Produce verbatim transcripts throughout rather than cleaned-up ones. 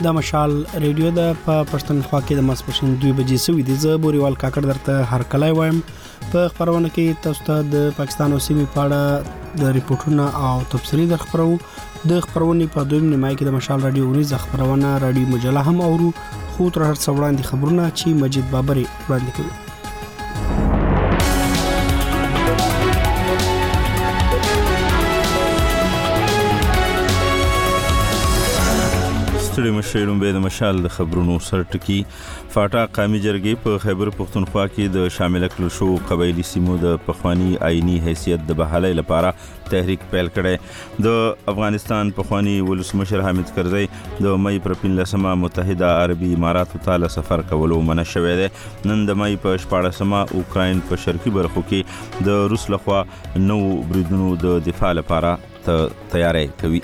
د مشال ریډیو د په پښتونخوا کې د ماسپښین دوه بجې سوي د زبوريوال کاکړ درته هر کله وایم په خبرونه کې تاسو ته د پاکستان او سیمې په اړه د ریپورتونو او تفصیلي د خبرو د خبرونې په دویم نیمه کې د مشال رادیو ورځ خبرونه رادیو مجله هم اورو خو تر هر څو وړاندې خبرونه چې مجید بابري وړاندې کوي. ستړي مشرون به د مشال د خبرونو سرټکی فاټا قومي جرګې په خیبر پختونخوا کې د شامل کړل شو قبایلی سیمو د پخوانی آئینی حیثیت د بحالۍ لپاره تحریک پیل کړي. د افغانستان پخوانی ولسمشر حامد کرزی د مې پر پنځلسمه متحده عربي اماراتو ته سفر کولو منع شوی دی. نن د مې په شپاړسمه اوکراین په شرقي برخو کې د روس لخوا نو بریدونو د دفاع لپاره تیاری کوي.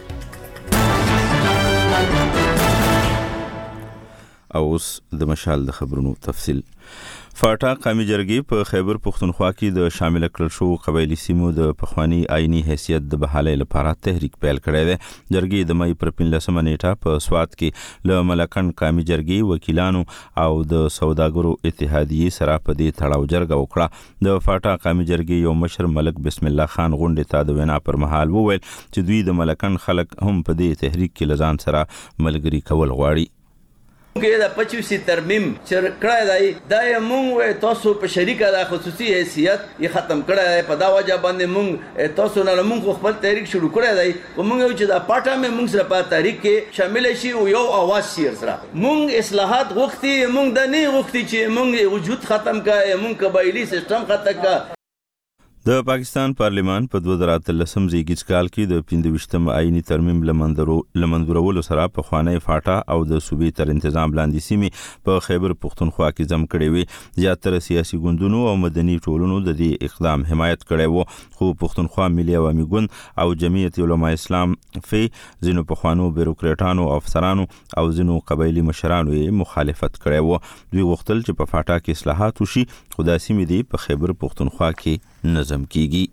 او اوس د مشال د خبرونو تفصیل. فاټا قومي جرګې په خیبر پختونخوا کې د شامل کړل شو قبایلی سیمو د پخوانی آئینی حیثیت د بحالۍ لپاره تحریک پیل کړی دی. جرګې د مې پر پنځلسمه نیټه په سوات کې له ملکند قومي جرګې وکیلانو او د سوداګرو اتحادیې سره په دې تړاو جرګه وکړه. د فاټا قومي جرګې یو مشر ملک بسم الله خان غونډې ته د وینا پر مهال وویل چې دوی د ملکند خلک هم په دې تحریک کې لزان سره ملګری کول غواړي. کې دا پچیسي ترمیم چې کړای دی دا موږ تاسو په شریکه د خصوصي حیثیت یې ختم کړای په دا وجه باندې موږ تاسو نه موږ خپل تحریک شروع کړی دی او موږ چې دا پټه مې موږ سره په تحریک کې شامل شي او یو اواز شي سره موږ اصلاحات غوښتي موږ د نه غوښتي چې موږ وجود ختم کړي موږ قبایلی سیستم ختم کړي. د پاکستان پارلیمان په دوه زره اتلسم زیږیز کال کې د پنځه ویشتم آئینی ترمیم لمندرو لمندورولو سره په خوانی فاټا او د صوبې تر تنظیم لاندې سیمې په خیبر پختونخوا کې جمع کړي وي. زیاتره سیاسي ګوندونو او مدني ټولنو د دې اقدام حمایت کړي وو خو پختونخوا ملي عوامي ګوند او جمعیت علماء اسلام فی ځینو پخوانو بیروکریټانو او افسرانو او ځینو قبایلی مشرانو یې مخالفت کړي وو. دوی غوښتل چې په فاټا کې اصلاحات وشي خو د سیمې دی په خیبر پختونخوا کې نظم کیږي.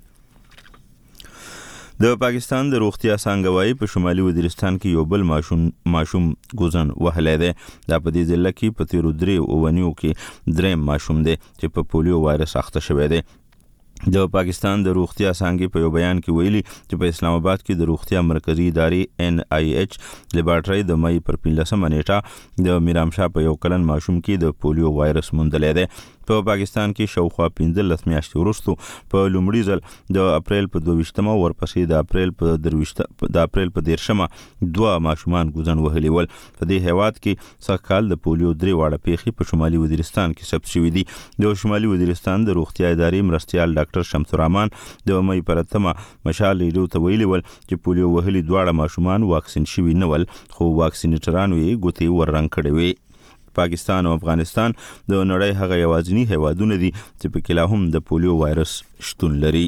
د پاکستان د روغتیا څنګهوي په شمالي وزیرستان کې یو بل ماشوم ماشوم ګوزن وهلی دی. دا په دې ضلع کې په تیرو درې اوونیو کې دریم ماشوم دی چې په پولیو وایرس اخته شوی دی. د پاکستان د روغتیا څنګه په یو بیان کې ویلي چې په اسلام آباد کې د روغتیا مرکزی ادارې ان آی ایچ لیبارټری د مې پر پنځلسمه نیټه د میرامشاه په یو کلن ماشوم کې د پولیو وایرس موندلی دی. په پاکستان کې شاوخوا پنځلس میاشتې وروسته په لومړي ځل د اپریل په دوه ویشتمه ورپسې د اپریل په درویشت د اپریل په دیرشمه دوه ماشومان ګوزن وهلي ول. په دې هیواد کې سږ کال د پولیو درې واړه پیښې په شمالي وزیرستان کې ثبت شوې دي. د شمالي وزیرستان د روغتیا ادارې مرستیال ډاکټر شمس الرحمن د مې پر اتمه مشال ریډیو ته ویلي ول چې پولیو وهلي دواړه ماشومان واکسین شوي نه ول خو واکسینیټرانو یې ګوتې وررنګ کړې وي. پاکستان او افغانستان د نړۍ هغه یوازینی هیوادونه دي چې په کې لا هم د پولیو وایرس شتون لري.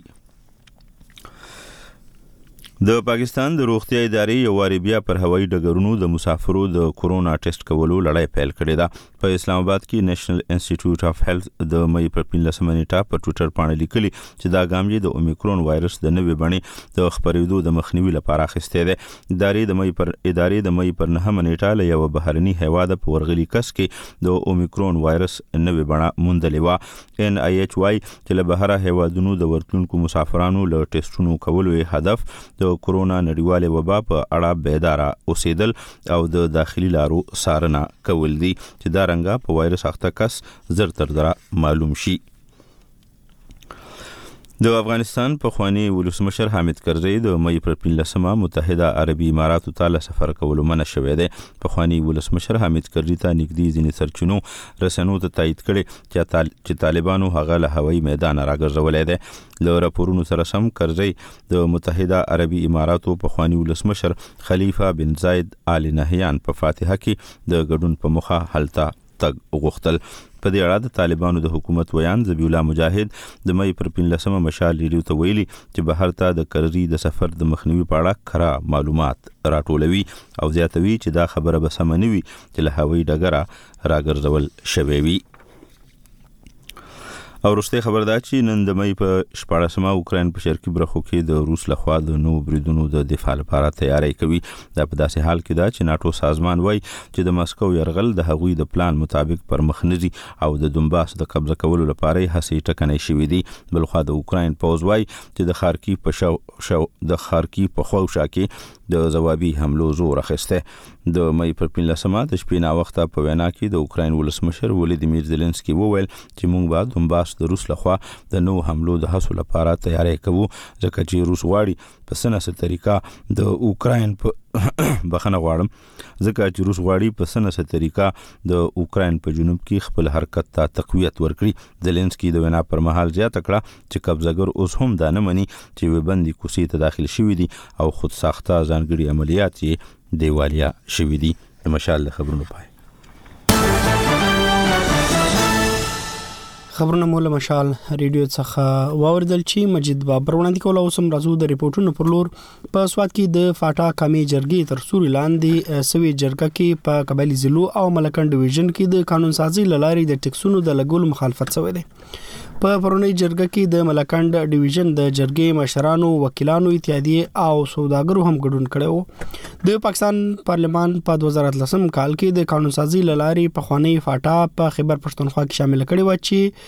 د پاکستان د روغتیا ادارې یو واری بیا پر هوایي ډګرونو د مسافرو د کورونا ټیسټ کولو لړۍ پیل کړې ده. په اسلام آباد کې نېشنل انسټیټیوټ اف هیلث د مې پر پنځلسمه نیټه په ټویټر باندې لیکلي چې دا ګام یې د اومیکرون وایرس د نوې بڼې د خپرېدو د مخنیوي لپاره اخیستی دی. ادارې د مې پر ادارې د مې پر نهمه نیټه له یو بهرني هیواد په ورغلي کس کې د اومیکرون وایرس نوې بڼه موندلې وه. ان آی ایچ وايي چې له بهره هیوادونو د ورتلونکو مسافرانو له ټیسټونو کولو هدف د کورونا نړیواله وبا په اړه بیداره اوسېدل او د داخلي لارو څارنه کول دي چې دا رنګه په وایرس اخته کس زر تر زره معلوم شي. د افغانستان پخوانی ولسمشر حامد کرزی د مې پر پنځلسمه متحده عربي اماراتو ته سفر کولو منع شوی دی. پخوانی ولسمشر حامد کرزی ته نږدې ځینې سرچینو رسنیو ته تایید کړي چې طالبانو هغه له هوایي میدان راګرځولی دی. له راپورونو سره سم کرزی د متحده عربي اماراتو پخوانی ولسمشر خلیفه بن زاید آل نهیان په فاتحه کې د ګډون په مخه هلته تګ غوښتل. په دې اړه د طالبانو د حکومت ویان ذبیح الله مجاهد د مې پر پنځلسمه مشال ریډیو ته ویلي چې بهر ته د کرزي د سفر د مخنیوي په اړه خرا معلومات راټولوي او زیاتوي چې دا خبره به سم نه وي چې له هوایي ډګره راګرځول شوی وي. او وروستي خبر دا چې نن د مې په شپاړسمه اوکراین په شرقي برخو کې د روس لخوا د نو بریدونو د دفاع لپاره تیاری کوي. دا په داسې حال کې دا چې ناتو سازمان وایي چې د مسکو یرغل د هغوی د پلان مطابق پر مخ نه ځي او د دونباس د قبضه کولو لپاره هڅې ټکنۍ شوې دي. بلخوا د اوکراین پوځ وایي چې د خارکي په شو, شو د خارکي په خوشا کې د ځوابي حملو زور اخیسته. د مې پر پنځلسمه د شپې نا وخت په وینا کې د اوکراین ولسمشر ولادیمیر زيلنسکي وویل چې موږ به دونباس د روس لخوا د نو حملو د حاصل لپاره تیاری کوو ځکه چې روس غواړي په سنسه طریقه د اوکراین په بخنه غواړم ځکه چې روس غواړي په سنسه طریقه د اوکراین په جنوب کې خپل حرکت ته تقویت ورکړي. زيلنسکي د وینا پر مهال زیاته کړه چې قبضګر اوس هم دا نه مني چې وبندي کوسي ته داخل شوی دي او خود ساخته ځانګړي عملیات یې دیوالیا شوی دي. د مشال خبرونو پای خبرونه مولا مشال ریډیو څخه واوردل چې مجید بابر وړاندې کول او سم راځو د ریپورتونو پر لور. په سواد کې د فاټا کامي جرګې تر سوري لاندې سوي جرګه کې په قبایلی ضلعو او ملکن ډیویژن کې د قانون سازي لاري د ټیکسونو د لګول مخالفت شوی دی. په پرونی جرګه کې د ملکند ډیویژن د جرګې مشرانو وکیلانو اتحادیه او سوداګرو هم ګډون کړو. د پاکستان پارلمان په دوه زره اتلسم کال کې د قانون سازي لاري په خوانی فاټا په خیبر پښتونخوا کې شامل کړي و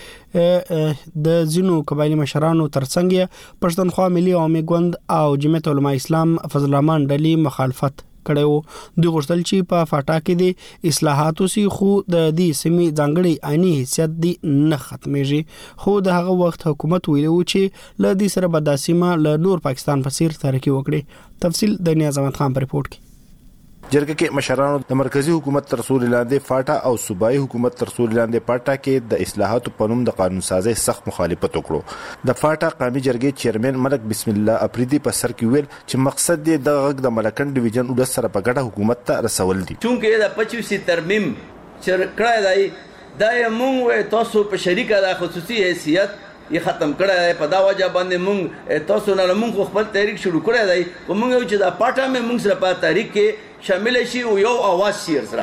چې د زینو قبایلی مشرانو ترڅنګ پښتونخوا ملي عوامي ګوند او جمعیت علماء اسلام فضل الرحمن ډلې مخالفت کړو. دوی غوښتل چې په فاټا کې د اصلاحاتو سي خو د دې سیمې ځانګړي عیني حیثیت دی نه ختمېږي. خو د هغه وخت حکومت ویلو چې ل دې سره به د سیمه ل نور پاکستان په څیر ترقی وکړي. تفصیل د نیاز احمد خان په ریپورت کې. جرګه کې مشرانو د مرکزی حکومت تر سوري لاندې فاټا او صوبایي حکومت تر سوري لاندې پاټا کې د اصلاحاتو په نوم د قانون سازي سخت مخالفت وکړو. د فاټا قومي جرګې چیرمن ملک بسم الله افریدي په سر کې ویل چې مقصد دې د غږ د ملکن ډیویژن ول سره په ګډه حکومت ته رسول دي. چونکه دا پچیسي ترمیم چې کړای دی دا موږ تاسو په شریکه د خصوصي حیثیت یې ختم کړای په دا وجه باندې موږ تاسو نه موږ خپل تحریک شروع کړی دی او موږ چې دا پاټا مې موږ سره په تحریک کې شامل شي او یو आवाज شي سره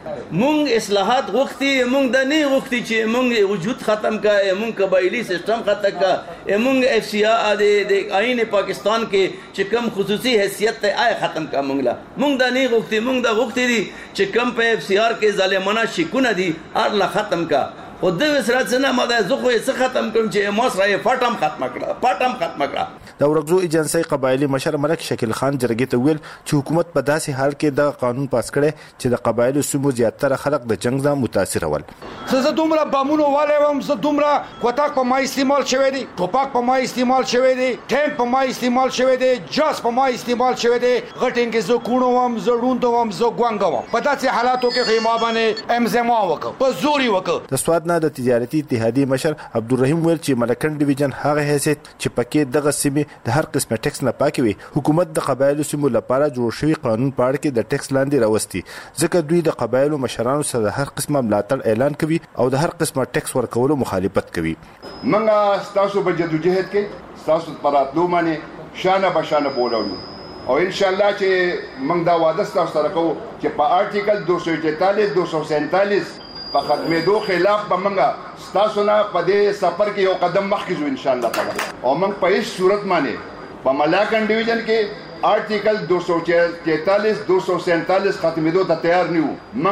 موږ اصلاحات غوښتي موږ د نه غوښتي چې موږ وجود ختم کړه موږ قبایلی سیستم ختم کړه موږ اف سی آر د آئین پاکستان کې چې کم خصوصي حیثیت ته آی ختم کړه موږ لا موږ د نه غوښتي موږ د غوښتي دي چې کم په اف سی آر کې ظالمانه شکونه دي ارله ختم کړه. خو د وسرات نه ماده زه خو یې ختم کړم چې ما سره فاټم ختم کړه فاټم ختم کړه. د ورغزو ایجنسی قبایلی مشر ملک شکیل خان جرګې ته ویل چې حکومت په داسې حال کې د قانون پاس کړي چې د قبایلو سیمو زیاتره خلک د جنگ نه متاثر ول. زه دومره بامونو والے وم زه دومره کوتاک په ما استعمال شوی دی ټوپک په ما استعمال شوی دی ټینک په ما استعمال شوی دی جاس په ما استعمال شوی دی غټینګ زه کونو وم زه روند وم زه ګوانګ وم په داسې حالاتو کې خیمه باندې امزما وکړ په زوري وکړ. د سواد نه د تجارتي اتحادیه مشر عبدالرحیم ویل چې ملکن ډیویژن هغه حیثیت چې پکې دغه سیمې د هر قسمه ټیکس نه پاکي وي حکومت د قبایلو سیمو لپاره جوړ شوی قانون په اړه کې د ټیکس لاندې راوستي ځکه دوی د قبایلو مشرانو سره هر قسمه ملاتړ اعلان کوي او د هر قسمه ټیکس ورکولو مخالفت کوي. منګه تاسو په جدوجہد کې تاسو پراتلو باندې شانه بشانه بولولو او ان شاء الله چې موږ دا وعده تاسو سره کوو چې په آرټیکل دو سو تینتالیس دو سو سینتالیس په ختمېدو خلاف به موږ تاسو نه په دې سفر کې یو قدم مخکې ځو ان شاء الله تعالی او موږ په هیڅ صورت باندې په ملاکن ډیویژن کې آرټیکل دو سو تینتالیس دو سو سینتالیس ختمېدو ته تیار نه یو.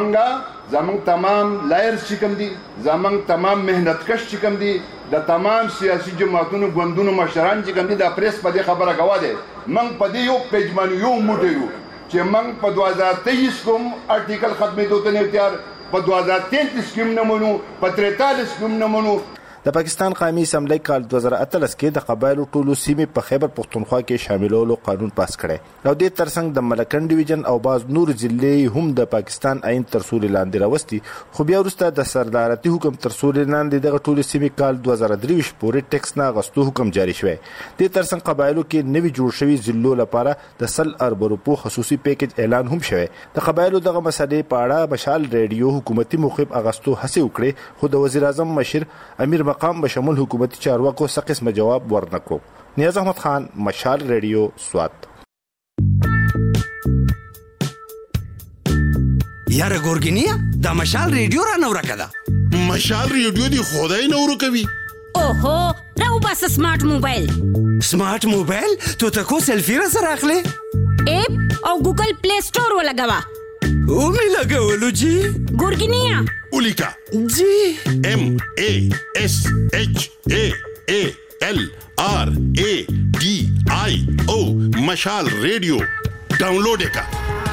موږ زموږ تمام لایرز چې کوم دي زموږ تمام مهنتکش چې کوم دي د تمام سیاسي جماعتونو ګوندونو مشران چې کوم دي د پریس په دې خبره غوا دي موږ په دې یو پیج باندې یو موټی یو چې موږ په دوه هزار تیئیس کوم آرټیکل ختمېدو ته نه تیار په دوه هزار تینتالیس کې نه منو په تریتالیس کې نه منو. د پاکستان قومي اسمبلی کال دوه زره اتلس کې د قبایلو ټولو سیمې په خیبر پښتونخوا کې شاملولو قانون پاس کړي او د ترڅنګ د ملکن ډیویژن او باز نور ضلعې هم د پاکستان عین تر سوري لاندې راوستي. خو بیا وروسته د سردارتي حکم تر سوري لاندې دغه ټولو سیمې کال دوه زره درویش پورې ټیکس نه غستو حکم جاری شوی. د ترڅنګ قبایلو کې نوي جوړ شوی ضلعو لپاره د سل ارب روپو خصوصي پیکج اعلان هم شوی. د قبایلو دغه مسلې په اړه مشال ریډیو حکومتي موقف اغستو هڅه وکړي خو د وزیر اعظم مشر امیر مقام بشمول حکومتي چارواکو څه قسمه جواب ورنکړو. نیاز احمد خان مشال ریډیو سوات. یاره ګورګینیا دا مشال ریډیو را نو راکده مشال ریډیو دی خدای نو ورکوي اوهو راو بس سمارټ موبایل سمارټ موبایل تو ته کو سلفي را سره اخلي اپ او ګوګل پلی سٹور ولګوا او می لګولو جی ګورګینیا اولیکا جی ام ا اس اچ ا ا ال آر ا ډي آی او مشال ریډیو ډاونلوډ کا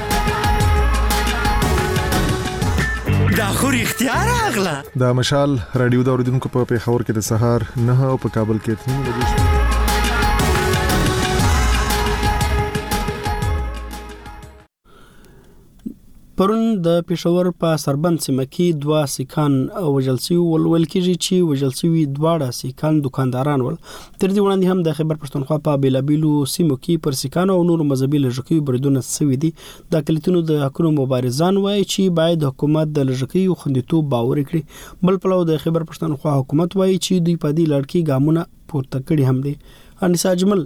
دا خو اختیار اغلا دا مشال رادیو د اوریدونکو په پیښور کې د سهار نه او په کابل کې تنین بجې پرون د پېښور په سربند سیمه کې دوه سیکان وژل شوي ول کېږي چې وژل شوي دواړه سیکان دکانداران ول. تر دې وړاندې هم د خیبر پښتونخوا په بېلابېلو سیمو کې پر سیکانو او نورو مذهبي لږکیو بریدونه شوي دي. د اقلیتونو د حقونو مبارزان وایي چې باید حکومت د لږکیو خوندیتوب باوري کړي. بل پلو د خیبر پښتونخوا حکومت وایي چې دوی په دې لړ کې ګامونه پورته کړي هم دي. انیسا اجمل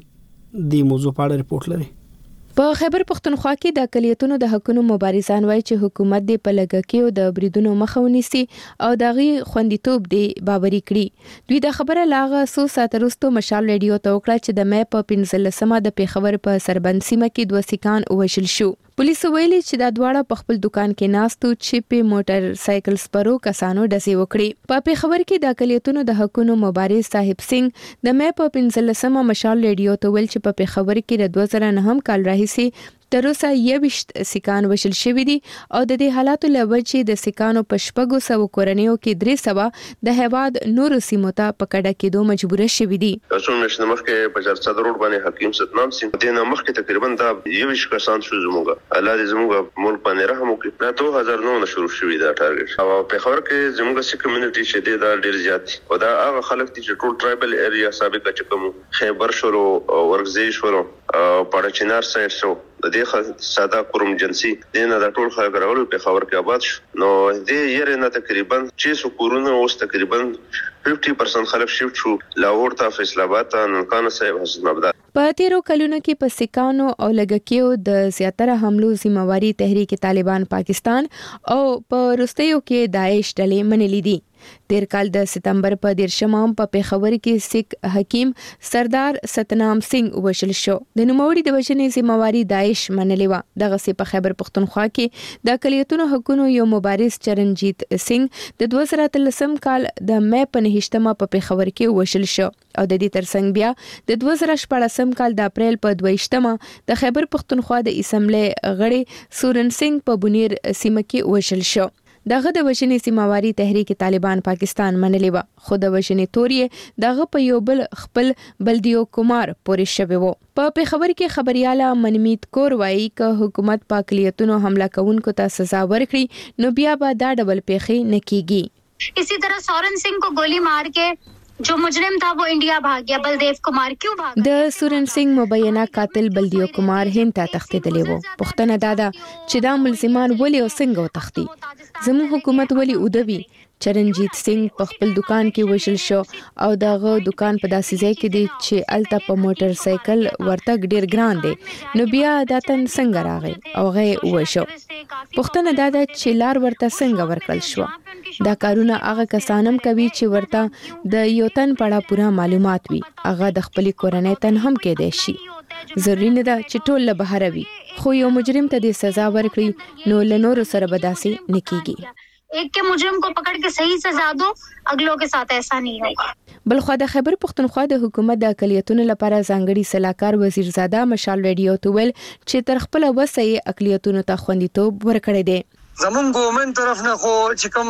د موضوع په اړه رپورټ لري. په خیبر پښتونخوا کې د اقلیتونو د حقونو مبارزان وایي چې حکومت د پلګکیو د بریدونو مخه ونیسي او دغه خوندیتوب دی باوري کړي. دوی د خبره لاغه سو ساترستو مشال ریډیو ته وکړه چې د مې په پنځلسمه د پیښور په سربند سیمه کې دوه سیکان وژل شو. پولیس ویلي چې دا دواړه په خپل دکان کې ناستو چې په موټر سایکل سپرو کسانو ډزې وکړي. په پیښور کې د اقلیتونو د حقونو مبارز صاحب سنگ د مې په پنځلسمه مشال ریډیو ته ویل چې په پیښور کې د دوه زره نهم کال راهیسي تر اوسه یوشت سیکان وژل شوي دي او د دې حالاتو له وجې د سیکانو په شپږو سوو کورنیو کې درې سوه د هیواد نورو سیمو ته په کډه کېدو مجبوره شوي دي. څو میاشتې مخکې په چارسد روډ باندې حکیم ستنام سیم د نه مخکې تقریبا دا یوشت کسان شو زموږه الله دې زموږ ملک باندې رحم وکړي. دا دوه هزار نو شروع شوي دا ټارګټ او په خبر کې زموږ سیک کمیونټي چې دا ډیر زیات او دا هغه خلک چې ټول ټرایبل ایریا سابقه چې کوم خیبر شورو ورغزي شورو او پړچینار سایډ شو د دې ساده قوم جنسي دینه د ټول خلک راولو په خبر کې آباد شو نو دې یې نه تقریبا چې سو کورونه اوس تقریبا پنځه پرسنټ خلک شفت شو لاهور ته فیصل آباد ته ننکانه صاحب حسن آباد. په تیرو کلونو کې په سیکانو او لګکیو د زیاتره حملو ذمہواری تحریک طالبان پاکستان او په روسیو کې داعش ډلې منلې دي. تیر کال د ستمبر په دیرشمم په پیښور کې سیک حکیم سردار ستنام سنگ وژل شو. د نوموړي د وژنې ذمہواری داعش منلې و. دغه سي په خیبر پښتونخوا کې د اقلیتونو حقوقو یو مبارز چرنجیت سنگ د دوه زره اتلسم کال د مې په نهشتمه په پیښور کې وژل شو او د دې ترڅنګ بیا د دوه زره شپږم کال د اپریل په دویشتمه د خیبر پښتونخوا د اسمبلی غړي سورن سنگ په بونیر سیمه کې وژل شو. دغه د وژنې ذمہواری تحریک طالبان پاکستان منلې و خو د وژنې تورې دغه په یو بل خپل بلدیو کومار پورې شوی وو. په پیښور کې خبرياله منمیت کور وایي ک حکومت په اقلیتونو حمله کوونکو ته سزا ورکړي نو بیا به دا ډول پیښې نه کیږي. इसी तरह सोरेन सिंह को गोली मार के जो मुजरिम था वो इंडिया भाग गया. बलदेव कुमार क्यों भागा؟ د سورن سنگ مبینه قاتل بلدیو کومار هند ته تښتېدلی وو. پښتنه دادا چې دا ملزمان ولې او څنګه وتښتي؟ زموږ حکومت ولې ودوي؟ چرنجیت سنگ په خپل دکان کې وژل شو او دغه دکان په داسې ځای کې دی چې الته په موټر سایکل ورتګ ډیر ګران دی نو بیا داتن څنګه راغی او غي وشو. پښتنه دادا چې لار ورته څنګه ورکړل شو؟ دا کارونه هغه کسانم کوي چې ورته د یو تن پړه پورا معلومات وي هغه د خپل کورنۍ تن هم کې دی شي. ضروري نه ده چې ټول له بهر وي خو یو مجرم ته د سزا ورکړي نو لنور سره بداسي نکېږي. एक के मुजरिम को पकड़ के सही सजा दो अगलों के साथ ऐसा नहीं होगा. بلخو د خیبر پښتونخوا د حکومت د اقلیتونو لپاره ځانګړي سلاکار وزیر زاده مشال ریډیو ته ویل چې تر خپل وسې اقلیتونو ته خوندیتوب ورکړی دی. زمونږ ګورنمنت طرف نه خو چې کوم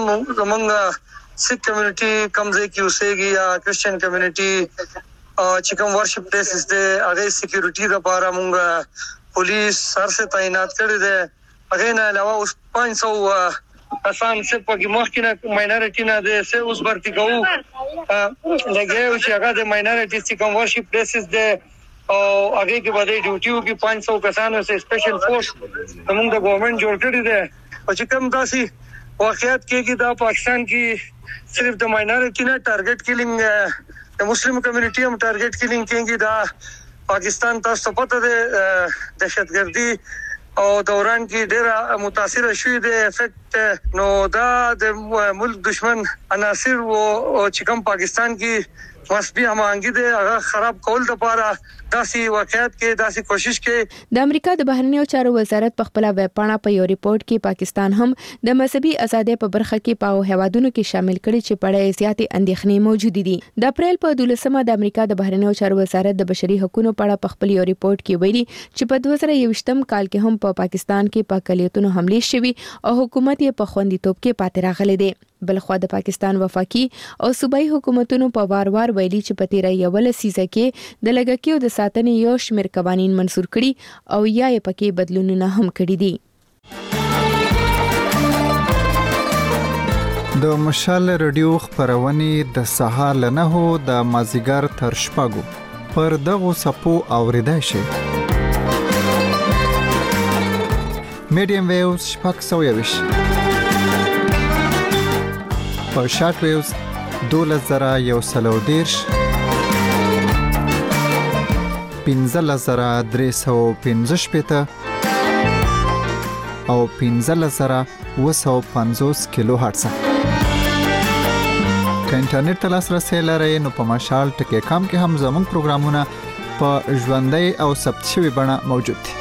زمونږ سیک کمیونټي کمزې کې اوسېږي یا کرسچن کمیونټي چې کوم ورشپ پلیسز دي هغه سکیورټي لپاره مونږ پولیس سر سے تعینات کړی دی. هغه نه علاوه اوس پنځه سوه کسان چې په کې مخکې ماینورټي نه دي سه اوس برتی کوو لګیو چې هغه د ماینورټي چې کوم ورشپ پلیسز دي او هغه کې باندې ډیوټیو کې پنځه سوه کسانو سه سپیشل فورس موږ د ګورنمنت جوړ کړی دی او چې کوم داسې واقعیت کې دا پاکستان کې صرف د ماینورټي نه ټارګټ کیلینګ د مسلم کمیونټي هم ټارګټ کیلینګ کېږي. دا پاکستان تاسو پته ده دهشتګردي او دوران کې ډېر متاثر شوی دی افیکټ نو دا د ملک دشمن عناصر او چې کوم پاکستان کې مسبي همانګي دي هغه خراب کول د پاره داسې واقعیت کې داسې کوشش کې د امریکا د بهرنیو چارو وزارت په خپل ویب پاڼه په یو ریپورت کې پاکستان هم د مذهبي ازادۍ په برخه کې په هوادونو کې شامل کړي چې پړې زیاتې اندېښنې موجود دي. د اپریل په دولسمه د امریکا د بهرنیو چارو وزارت د بشري حقوقو په اړه په خپل یو ریپورت کې ویلي چې په دوه زره یوویشتم کال کې هم په پاکستان کې په اقلیتونو حملې شوي او حکومت یې په خوندیتوب کې پاتې راغلی دی. بلخوا د پاکستان وفاقي او صوبایي حکومتونو په وار وار ویلي چې په تیره یو لسیزه کې د لګکیو د ساتنې یو شمېر قوانین منسور کړي او یا یې پکې بدلونونه هم کړي دي. د مشال رادیو خبرونه د سهار له نهو د مازیګر تر شپږو پر دغو سپو اوریدای شي. میډیم ویوز شپږ سوه یویش په شارټ ویوز دولس زره یو سل او دیرش پنځلس زره درې سوه پنځه شپېته او پنځلس زره اوه سوه پنځوس کیلو هرتز. که انټرنیټ ته لاسرسی لرئ نو په مشال ټکی کام کې هم زموږ پروګرامونه په ژوندۍ او ثبت شوي بڼه موجود دي.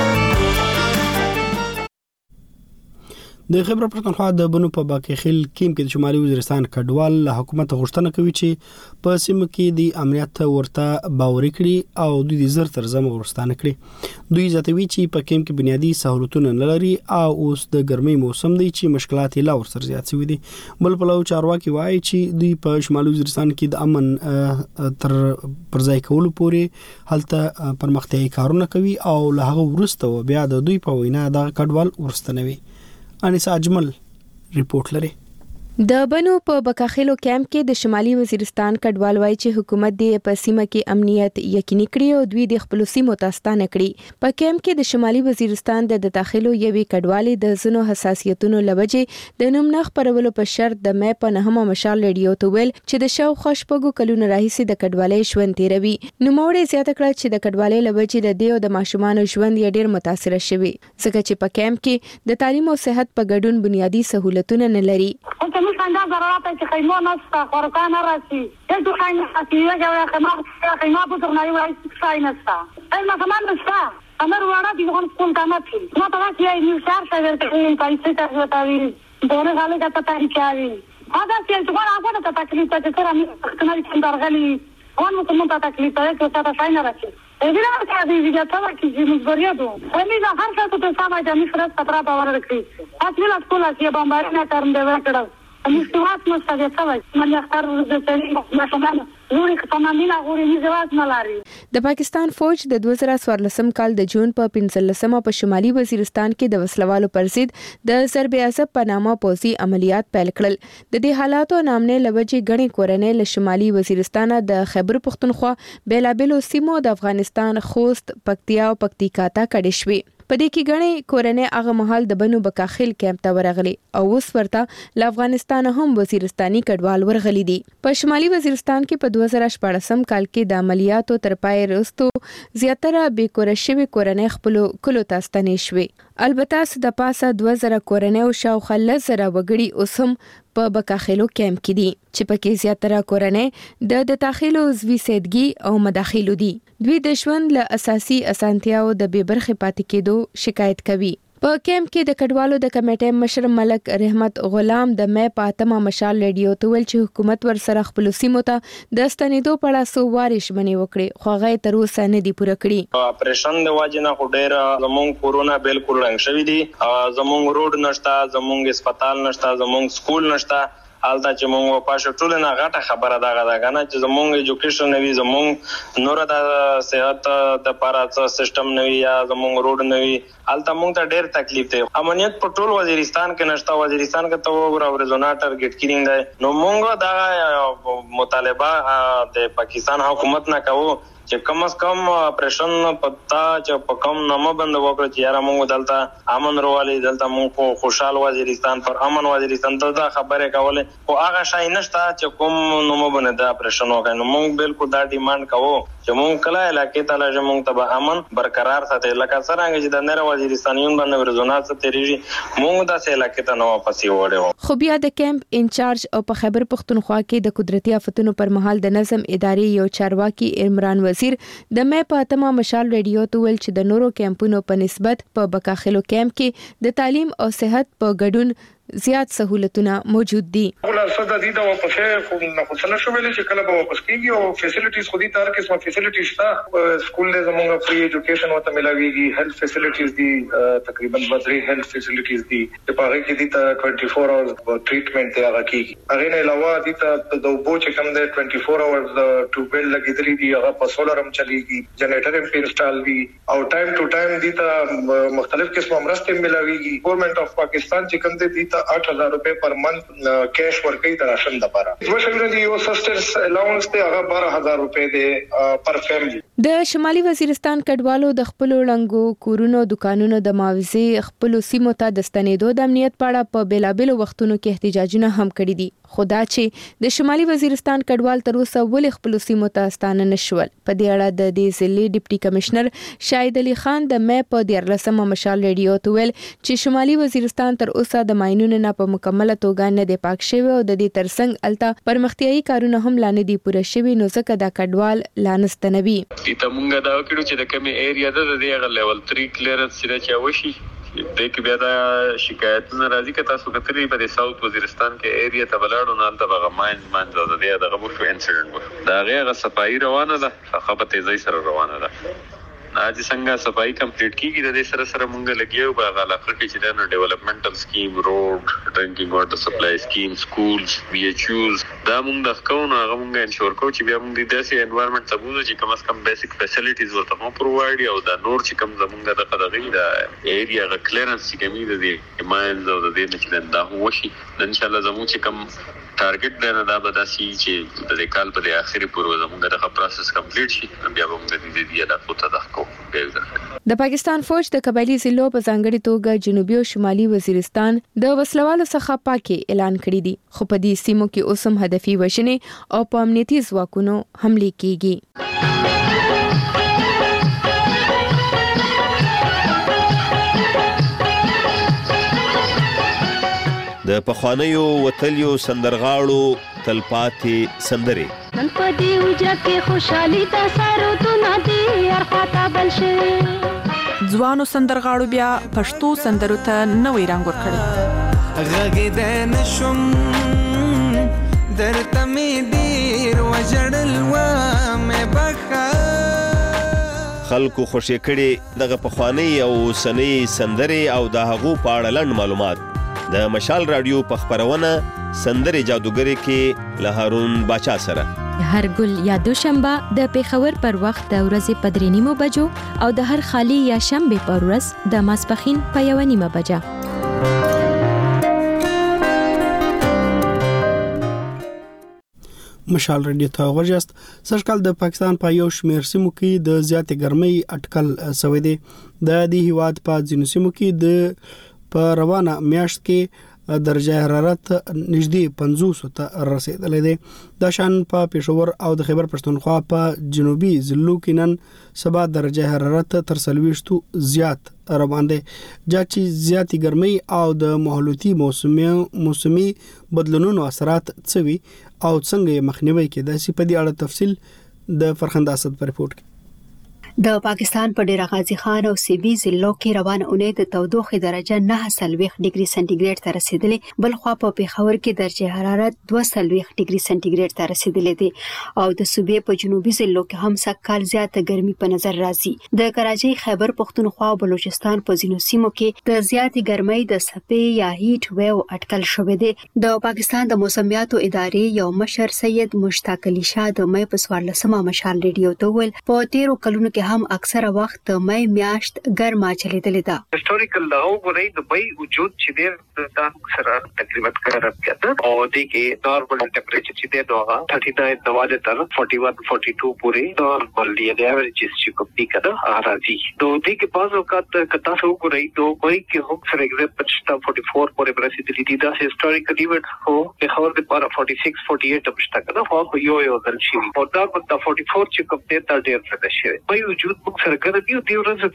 د خیبر پښتونخوا د بنو په باکخیل کیم کې د شمالي وزیرستان کډوال له حکومت غوښتنه کوي چې په سیمه کې د امنیت ورته باور کړي او دوی د زر تر زمو غوښتنه کړي. دوی زیاتوي چې په کیم کې بنیادی سہولتونه نه لري او اوس د ګرمۍ موسم دی چې مشکلات یې لا ورسره زیات شوي دي. بل په لو چارواکي وایي چې دوی په شمالي وزیرستان کې د امن تر پرځای کولو پورې هلته پرمختیايي کارونه کوي او له هغه وروسته بیا د دوی په وینا د کډوال ورستنوي. انیسا اجمل ریپورت لري. د بنو په بکاخیلو کیمپ کې د شمالي وزیرستان کډوال وایي چې حکومت د په سیمه کې امنیت یقیني کړي او دوی د خپل سیمو تاستانه کړي. په کیمپ کې د شمالي وزیرستان د داخلو یوې کډوالې د زنو حساسیتونو لوجې د نوم نه خبرولو په شرط د مې په نهمه مشال رادیو ته ویل چې د شاو خوشپګو کلونو راهیسې د کډوالۍ ژوند تیروي. نو موړې زیاته کړه چې د کډوالۍ لوجې د دې او د ماشومان ژوند یې ډېر متاثر شوی ځکه چې په کیمپ کې د تعلیم او صحت په ګډون بنیادی سہولتونه نه لري. خندا ضرورت ہے کہ خیمہ نستا خورکان راسي انتو خیمہ خاصیه جوه خیمہ خیمہ بوترنای وای سای نستا ایما کمان نستا امر وړا دي غون کوم کامات ما ته واکي یې شهر شهر ته پیسې ته وتاوي دونه غاله کا ته تاریخي هذا چې څنګه هغه ته تکلیف ته کړه مې ختمه دي درغلي وان مو کوم ته تکلیف ته چې تاسو شاین راځي اېدا ورته دي چې تاسو کې مزبریا دو همي دا هر څه ته سمه ده مې فرصت پترا باور کړی اصلي لا ټول چې بمبار نه ترم دی ورکړه مستوات مستوي من يختار د تاریخ مثلا نوري قوانين غوري نزوات ملاري. د پاکستان فوج د دوه زره څوارلسم کال د جون په پنځلسمه په شمالي وزیرستان کې د وسلوالو پر ضد د ضرب عصب په نامه پوځي عملیات پیل کړل. د دې حالاتو نامنه لوجې غني کورنۍ له شمالي وزیرستان د خیبر پختونخوا بیلابلو سیمو د افغانستان خوست پکتیا او پکتیکا ته کډې شوې. په دې کې غني کورنۍ هغه محل د بنو بکاخیل کیمپ ته ورغلي او اوس ورته ل افغانستان هم وزیرستاني کډوال ورغلي دي. په شمالي وزیرستان کې په دوه زره شپږم کال کې د عملیاتو تر پای وروسته زیاتره بې کور شوي کورنۍ خپل کلو ته ستنې شوي. البته د پاسه دوه زره کورنۍ او شاوخوا لس زره وګړي اوس هم په بکاخیلو کیمپ کې دي چې پکې زیاتره کورنۍ د داخلو عضوي سیدګي او مداخلو دي. دوی د ژوند له اساسي اسانتیاو د بې برخې پاتې کېدو شکایت کوي. په کیمپ کې د کډوالو د کمیټې مشر ملک رحمت غلام د مې په اتمه مشال رادیو ته ویل چې حکومت ور سره خپل سیمو ته د ستنېدو په اړه سو وارش منې وکړي خو هغه تر اوسه نه دی پوره کړی. اپریشن د واجنه هډیر زمونږ کورونا بالکل رنګ شوی دی. زمونږ روډ نشته، زمونږ هسپتال نشته، زمونږ سکول نشته. حالته چې مونږ په پښه ټول نه غټه خبره ده غدا کنه چې زمونږ ایجوکیشن نوي زمونږ نور د صحت د لپاره سیستم نوي یا زمونږ روډ نوي حالته مونږ ته ډېر تکلیف دی. امنیت په ټول وزیرستان کې نشته. وزیرستان کې ته وګوره ورزونه ټارګټ کینګ دی. نو مونږ دا مطالبه د پاکستان حکومت نه کوو چې کم از کم اپریشن پتا چې په کم نامه بند وکړي چې یاره مونږ دلته امن روالي دلته مونږ په خوشحال وزیرستان پر امن وزیرستان ته دا خبره کوله خو هغه شای نشته چې کوم نامه بند د اپریشن وکړي. نو مونږ بالکل دا ډیماند کوو چې مونږ کله علاقې ته لاږه مونږ ته امن برقرار ساتي لکه څنګه چې د نړۍ وزیرستانیون باندې ورزونات ته تیریږي مونږ د علاقې ته نو واپس وړو. خو بیا د کیمپ انچارج او په خیبر پختونخوا کې د قدرتي آفتونو پر مهال د نظم ادارې یو چارواکي عمران وزیر د مې په اتمه مشال ریډیو ته ویل چې د نورو کیمپونو په نسبت په بکاخلو کیمپ کې د تعلیم او صحت په ګډون زیات سہولتونه موجود دي. ول صد دي دا واپس خو نه خو څنګه شو ویل چې کله به واپس کیږي او فیسیلیټیز خو دي تر کې سم فیسیلیټیز شته سکول له زموږه فری ایجوکیشن وته ملاويږي هیلث فیسیلیټیز دي تقریبا بدري هیلث فیسیلیټیز دي په هغه کې دي ته چوبیس اورز ټریټمنټ ته هغه کیږي هغه نه علاوه دي ته د وبو چې کوم ده چوبیس اورز ټوبل لګیدلې دي هغه په سولرم چلیږي جنریټر هم انسټال دي او ټایم ټو ټایم دي ته مختلف قسمه مرسته ملاويږي ګورنمنت اف پاکستان چې کوم دي ته आठ हज़ार रुपए पर मंथ कैश ورکړي د راشن لپاره دوه شوی دی یو سسټنس الاونس ته هغه بارہ हज़ार روپے دی پر فیملی. د شمالي وزیرستان کډوالو د خپل لنګو کورونو دکانونو د معاوضه خپل سیمو ته د ستنېدو د امنیت پاړه په بیلابل وختونو کې احتجاجونه هم کړي دي. خدا چې د شمالي وزیرستان کډوال تر اوسه ولې خپل سیمو ته ستانه نشول. په دې اړه د دې ضلع ډیپټي کمشنر شاهد علي خان د مې په دیارلسمه مشال ریډیو ته ویل چې شمالي وزیرستان تر اوسه د ماینونو نه په مکمله توګه نه دی پاک شوی او د دې ترڅنګ الته پرمختیايي کارونه هم لاندې دي پوره شوی نو ځکه دا کډوال لانستنوي. ته مونږ دا وکړو چې د کومې ایریا ده د دې لیول تھری کلیرنس چې وشي د کې بیا دا شکایتونه راځي که تاسو کتلې په ساوث وزیرستان کې ایریا ته بلاړو نه د بغه ماین مان د دې دغه مشو انسیډنټ دا غیغه صفایي روانه ده خبره تیزی سره روانه ده اج څنګه صفایي کمپلیټ کیږي د دې سره سره مونږ لګیو په علاقه کې چې د ډیولپمنټل سکیم روډ ډرینکینګ واټر سپلای سکیم سکولز بي ایچ یوز دا مونږ د ښکونه هغه مونږ انشور کوو چې بیا مونږ د داسې انوایرنمنت ته بوزو چې کم از کم بیسیک فیسیلیټیز ورته مو پرووایډ او دا نور چې کم زمونږ د قدغې د ایریا غ کلیرنس چې کمی د دې ماینز او د دې چې دا وشي ان شاء الله زموږ چې کم ټارګټ دی نه دا به داسي چې د دې کال په اخري پورې زموږ دغه پروسس کمپلیټ شي بیا به موږ د دې دی دا خو ته دغه د پاکستان فوج د قبایلی ضلعو په ځانګړي توګه جنوبي او شمالي وزیرستان د وسلوالو څخه پاکي اعلان کړی دي خو په دې سیمو کې اوسم هدفي وژنې او په امنیتي ځواکونو حمله کیږي. د پخوانیو وتلیو سندرغاړو تلپاتې سندرې نن په دې وجه کې خوشحالي د سارو تو ندي ارخاته بل شي ځوانو سندرغاړو بیا پښتو سندرو ته نوې رنګ ورکړي غږ د نشم درته مې ډېر وژړل و مې بخښه خلکو خوشې کړي دغه پخوانۍ او اوسنۍ سندرې او د هغو په اړه لنډ معلومات د مشال رادیو په خبرونه سندرې جادوګری کې له هارون باچا سره هر ګل یا دوشنبه د پیښور پر وخت د ورځې په درې نیمو بجو او د هر خالی یا شنبه پر ورځ د ماسپخین په یو نیمه بجه. مشال رادیو ته ورجست سرکال د پاکستان په یو شمېر سیمو کې د زیاتې ګرمۍ اټکل شوی دی. د دې هیواد په ځینو سیمو کې د په روانه میاشت کې درجه حرارت نږدې پنځوس ته رسیدلې ده. د شان په پېښور او د خیبر پښتونخوا په جنوبي ضلعو کې نن سبا درجه حرارت تر څلوېښتو زیات روان دی. چې زیاتې ګرمۍ او د ماحولتي موسمي موسمي بدلونونو اثرات څه وي او څنګه یې مخنیوي کېدای شي په دې اړه تفصیل د فرخنده اسد په ریپورت کې. د پاکستان په ډیر غازی خان او سیبی ضلعو کې روان اونۍ د تودوخې درجه نه سلويخ ډیګري سنټیګریډ ته رسیدلې بل خو په پیښور کې درجه حرارت دوه سلويخ ډیګري سنټیګریډ ته رسیدلې دي او د صوبې په جنوبي ضلعو کې هم سکهال زیاته ګرمي په نظر راځي. د کراچۍ خیبر پښتونخوا او بلوچستان په ځینو سیمو کې د زیاتې ګرمۍ د سپې یا هیټ ویو اټکل شوې دي. د پاکستان د موسمیاتو ادارې یو مشر سید مشتاق علي شاه د مې په څوارلسمه مشال ریډیو ته ویل په تیرو کلونو کې کې هم اکثره وخت د مې میاشت ګرمه چلیدلې ده. هیستوریکل لا وګورئ د مې وجود چې ډېر د اکثره تقریبا کړه کېده او د کې نارمل ټمپریچر چې دی نو هغه thirty nine دواله تر forty-one forty-two پورې نارمل دی د ایوریج چې کوم دی کده راځي. نو د کې بعض اوقات کتا څو وګورئ نو مې کې هم فور ایگزامپل چې forty-four پورې رسیدلی دي دا هیستوریکل ایونت خو په خبر د پاره forty-six forty-eight مشته کده خو یو یو ځل شي او دا په forty-four چې کوم دی دا ډېر څه شي. مې وجود موږ سره ګرځي دی ورځ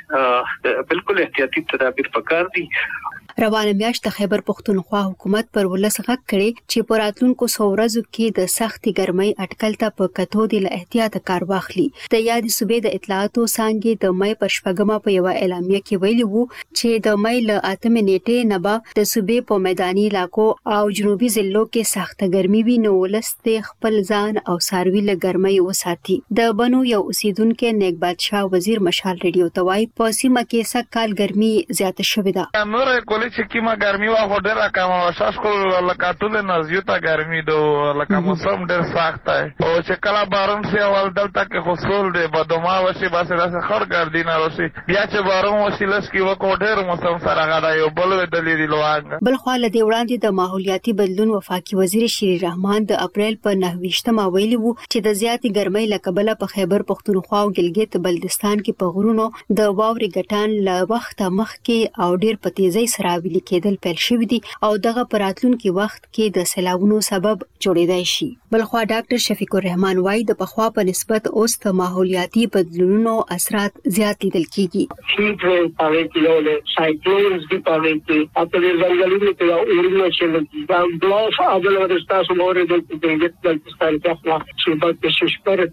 کې بالکل احتیاطي تدابیر پکار دي. روانه میاشت د خیبر پختونخوا حکومت پر ولس غږ کړي چې په راتلونکو څو ورځو کې د سختي ګرمۍ اټکل ته په کتو د احتیاط کار واخلي. د یاد صوبې د اطلاعاتو څنګه د مې پر شپږمه په یو اعلامیه کې ویلي وو چې د مې له اتمه نیټې نه به د صوبې په میداني علاقو او جنوبي ضلعو کې سخته ګرمي وي نو ولس د خپل ځان او ساروي له ګرمۍ وساتي. د بنو یو اوسیدونکو نیک بادشاه وزیر مشال ریډیو توای په سیمه کې سکهال ګرمي زیاته شوې ده. چې کیما ګرمي وا هډره کوم اساس کول لکه ټول نزیوتا ګرمي دو لکه موسم ډېر سخت دی او چې کله بارون سی اول دلته کې خصول دی بدوما وشي باسه داسه خړ ګرځي نه راسي بیا چې بارون وسیلس کې وکړ ډېر موسم سره غدا یو بل دلی دی لوګ. بل خو له دې وړاندې د ماحولیاتي بدلون وفاقي وزیر شیر رحمان د اپریل په نهه ویلي وو چې د زیاتې ګرمۍ له کبله په خیبر پختونخوا او ګلګت بلتستان کې په غرونو د واوري ګټان له وخت مخکې او ډېر په تیزی سره ویل کېدل پیل شوې دي او دغه پراتلونکو وخت کې د سیلابونو سبب جوړېدای شي. بل خو ډاکټر شفیق الرحمن وايي د پخوا په نسبت اوس د ماحولیاتي بدلونونو اثرات زیات لیدل کیږي. هیټ ویو پاوې کې له سایکلونز دی پاوې کې اته د ځنګلونو ته اورونه شي دا بلاف اول ورستا سمورې د دې د ستاسو په چې په شپږ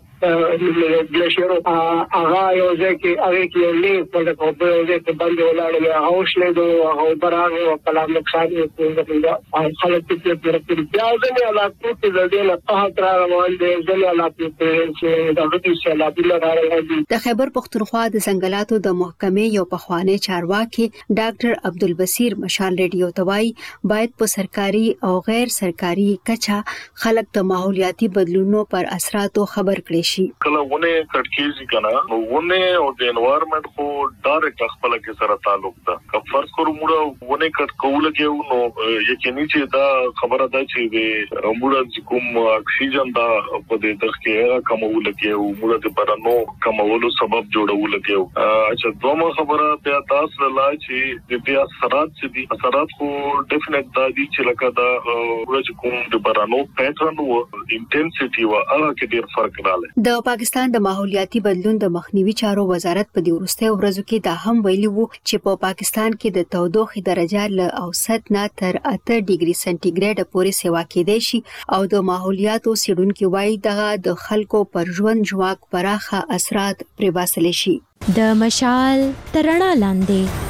د ګلیشیرو هغه یو ځکه هغه کې لیک په دغه په دې باندې ولاړ او شله دو او برانه او کلام نقصان یې دا خلک چې پرې بیا ځنه علاقو کې زړه نه په تر روان دي ځنه علاقو چې د غوډي سیلابونه راغلي. د خیبر پختونخوا د ځنګلاتو د محکمې یو پخوانی چارواکي ډاکټر عبدالبصیر مشال ریډیو توای باید په سرکاري او غیر سرکاري کچا خلک د ماحولیاتي بدلونونو پر اثراتو خبر کړي شي. کله ونه کټکیږي کنه نو ونه او د انوایرنمنت خو ډایرکټ خپل کې سره تعلق ده. که فرض کړو موږ ونه کټ کول کېو نو یقیني چې دا خبره ده چې د موږ کوم اکسیجن دا په دې دغه کې کومول کېو موږ د برانو کومولو سبب جوړول کېو. اچھا دومره خبره بیا تاسو لا چې د بیا اثرات چې دي اثرات خو ډیفینټ دا دي چې لکه دا موږ کوم د برانو پیټرن او انټنسټي او هغه کې ډیر فرق راغلی. د پاکستان د ماحولیاتي بدلون د مخنیوي چارو وزارت په دې وروستي ورځو کې دا هم ویلي وو چې په پاکستان کې د تودوخې درجه له اوسط نه تر اته ډیګري سنټیګریډ پورې سیوا کېدای شي او د ماحولیاتو سیډونکو وایي دغه د خلکو پر ژوند ژواک پراخه اثرات پرې باسل شي. د مشال ترڼا لاندې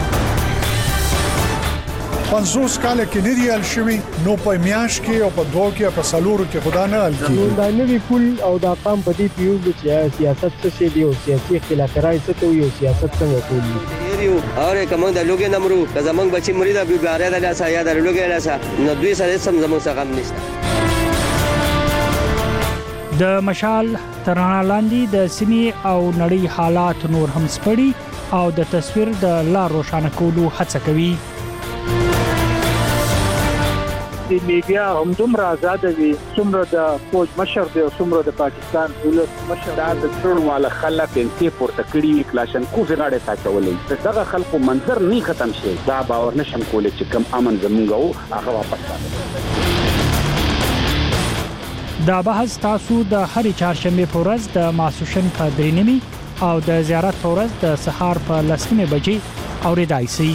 پنځوس کال کې نریال شوی نو په میاش کې او په دوه کې په سالورو کې خدا نه ال کې دا نوی پول او دا قام په دې پیو چې سیاست څه شي دی او سیاسي خلافکارای څه ته یو سیاست څنګه کوي یو اور کوم د لوګي نمرو که زمنګ بچی مریدا به باره د لاسه یا د لوګي لاسه نو دوی سره سم زموږ څخه غم نشته. د مشال ترڼا لاندې د سیمې او نړۍ حالات نور هم سپړي او د تصویر د لار روښانه کولو هڅه کوي. د میډیا هم دومره آزاد دي څومره د فوج مشر دی او څومره د پاکستان دولت مشر دا د ټول والا خلک انتي پورته کړی کلاشن کوفي غاړه ساتولې دغه خلکو منظر نه ختم شي دا باور نشم کولای چې کم امن زمونږ هغه واپس راځي. دا بحث تاسو د هرې چهارشنبه په ورځ د ماسوشن په درې نیمه او د زیارت په ورځ د سهار په لسمه بجې اوریدای شئ.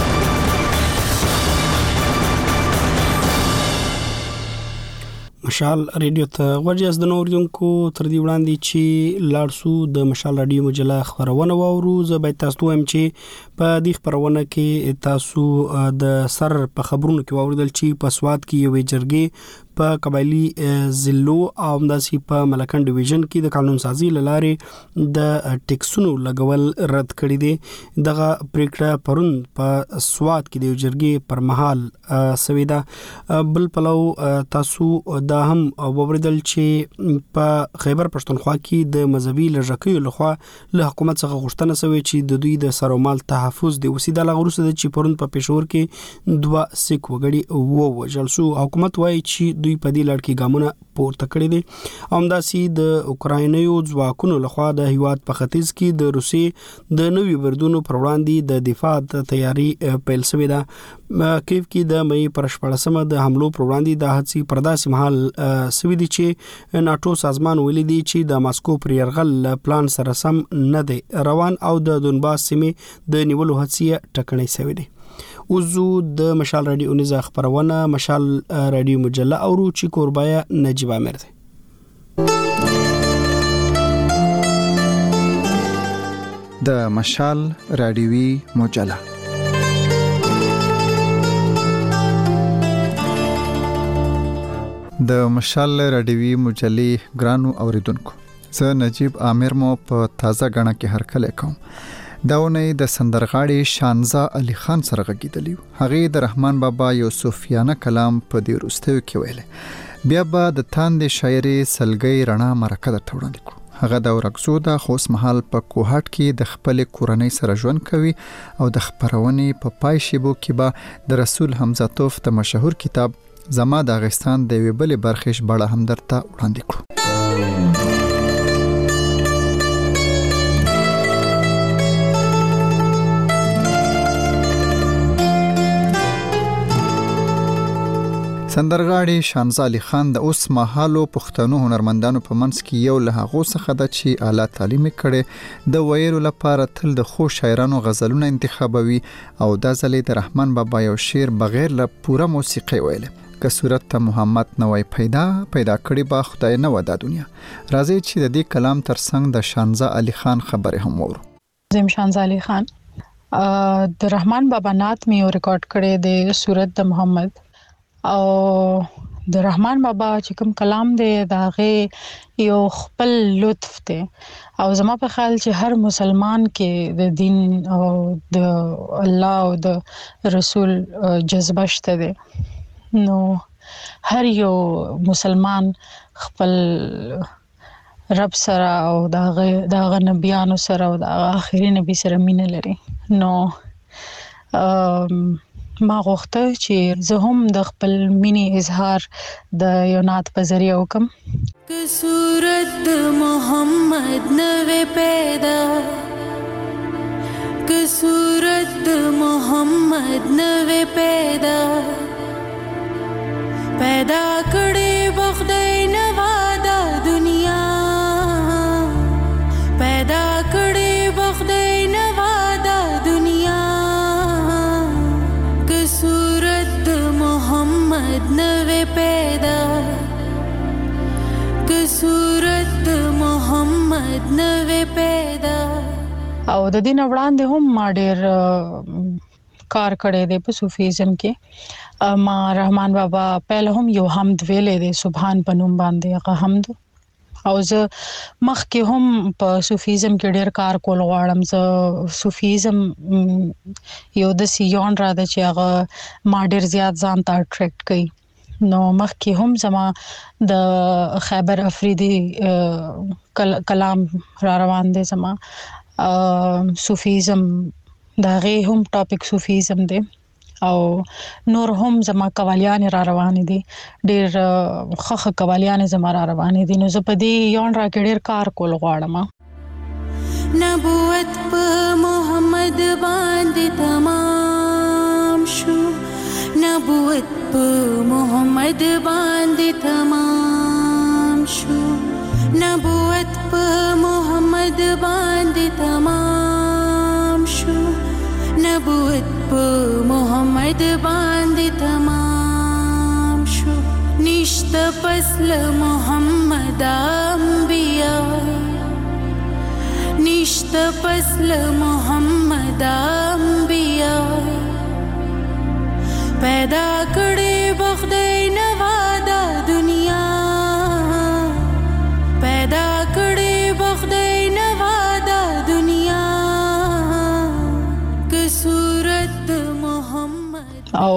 مشال ریډیو ته ورجاز د نوریدونکو تر دې وړاندې چې لاړسو د مشال ریډیو مجله خبرونه واورو. زه به تاسو هم چې په دې خبرونه کې تاسو د سر په خبرونو کې واوریدل چې په سواد کې یو جرګې په قبایلی ضلعو او همداسې په ملکن ډیویژن کې د قانون سازي لارې د ټیکسونو لګول رد کړي دي. دغه پریکړه پرون په سوات کې د جرګې پر مهال سوي ده. بل پلو تاسو دا هم وبریدل چې په خیبر پښتونخوا کې د مذهبي لږکیو لخوا له حکومت څخه غوښتنه شوې چې د دوی د سرومال تحفظ د وسیده لغروسه د چې پرون په پېښور کې دوه سیک وګړي ووژل شو. حکومت وایي چې دوی په دې لړ کې ګامونه پورته کړي دي. همداسې د اوکراینیو ځواکونو لخوا د هیواد په ختیځ کې د روسي د نوي بردونو پر وړاندې د دفاع د تیاری پیل شوې ده. کیف کې د مې پر شپږمه د حملو پر وړاندې د هڅې پر داسې مهال سوي دي چې ناتو سازمان ویلي دی چې د ماسکو پر یرغل پلان سره سم نه دی روان او د دونباس سیمې د نیولو هڅې ټکنۍ شوې دي. اوزو د مشال رادیو نزا خبرونه مشال رادیو مجله او روچی کوربایا نجیب امیر دی. د مشال رادیوي مجله د مشال رادیوي مجلې ګرانو اوریدونکو، زه نجیب امیر مو په تازه غاڼه کې هرکلی کوم. داونه د سندرغاړي شانزا علي خان سره غږیدلی. هغه د رحمان بابا یو صوفیانه کلام په دې وروستیو کې ویل. بیا به د تاندې شاعري سلګي رڼا مرکه د توړاندې کو. هغه د ورکزو د خوس محل په کوهات کې د خپل کورنۍ سره ژوند کوي او د خبرونې په پای شیبو کې به د رسول حمزه توف د مشهور کتاب زما د افغانستان د یوې بلې برخې ژباړه هم درته وړاندې کړو. سندرغاړي شانزا علي خان د اوس مهالو پښتنو هنرمندانو په منځ کې یو له هغو څخه ده چې اعلی تعلیم کړي. د ویلو لپاره تل د خو شاعرانو غزلونه انتخابوي او د ځلې د رحمان بابا یو شعر بغیر له پوره موسیقي ویل. که صورت ته محمد نوای پیدا پیدا کړي با خدای نه ودا دنیا. راځي چې د دې کلام ترڅنګ د شانزا علي خان خبره هم وورو. زم شانزا علي خان د رحمان بابا نعت میو ریکارډ کړي د صورت د محمد او د رحمان بابا چې کوم کلام دی داغه یو خپل لطف دی او زما په خیال چې هر مسلمان کې د دین او د الله او د رسول جذبه شته دی. نو هر یو مسلمان خپل رب سره او داغه داغه نبیانو سره او د آخري نبی سره مینه لري. نو ما غوښته چې زه هم د خپل مینې اظهار د یو نعت په ذریعه وکم. که صورت د محمد نوې پیدا که صورت د محمد نوې پیدا پیدا کړې بخدای نوادا دنیا پیدا کړې بخدای نوادا دنیا محمد نوې پیدا که صورت محمد نوې پیدا. او د دین وړاندې هم ما ډېر کار کړی دی په صوفیزم کې. ما رحمان بابا پهل هم یو حمد ویلې دی سبحان پنوم باندې هغه حمد او زه مخکې هم په صوفیزم کې ډېر کار کول غواړم. زه صوفیزم یو داسې یون را ده چې هغه ما ډېر زیات ځان ته اټریکټ کوي. نو مخکې هم زما د خیبر افریدي کلام را روان دی. زما صوفیزم د هغې هم ټاپک صوفیزم دی او نور هم زما قوالیان را روانې دي. ډېر ښه قوالیان زما را روانې دي. نو زه په دې یون را کې ډېر کار کول غواړم. نبوت په محمد باندې تمام شو نبوت په محمد باندې تمام شو نبوت په محمد باندې تمام شو نبوت په محمد باندې تمام شو نشته پس له محمد انبیاء نشته پس له محمد انبیاء پیدا کړي بخدای نوادا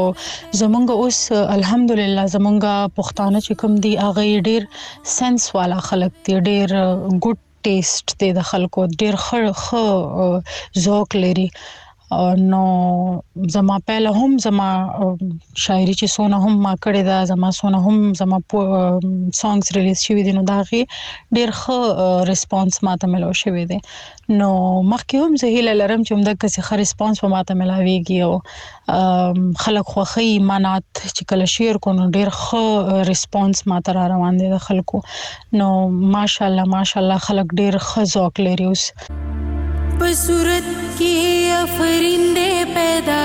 زمونږ اوس الحمدلله زمونږ پښتانه چې کوم دي هغه ډیر سنس والا خلک دي، ډیر ګډ ټیسټ دی د خلکو، ډیر ښه ذوق لري. نو زما پهله هم زما شاعري چې سونه هم ما کړې ده، زما سونه هم زما سانګز ریلیز شوي دي، نو دا غي ډیر ښه ریسپانس ماته ملو شوی دی. نو مخکې هم زه هیله لرم چې موږ کسي ښه ریسپانس په ماته ملاويږي او خلک خوخي مانات چې کله شیر کو نو ډیر ښه ریسپانس ماته را روان دي د خلکو. نو ماشاءالله ماشاءالله خلک ډیر ښه ذوق لري. اوس په صورت کې افرینده پیدا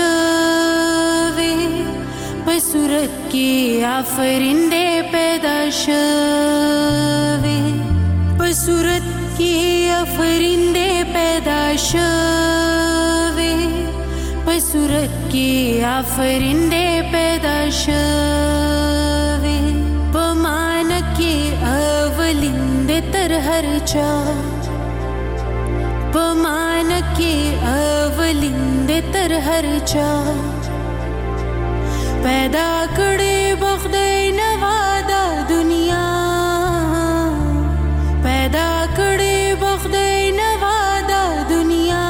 شوه، په صورت کې افرینده پیدا شوه، په صورت کې افرینده پیدا شوه، په صورت کې افرینده پیدا شوه، په مان کې اولینده تر هر چا، پمان کې اولین دې تر هر چا، پیدا کړې بخدای نوادا دنیا، پیدا کړې بخدای نوادا دنیا،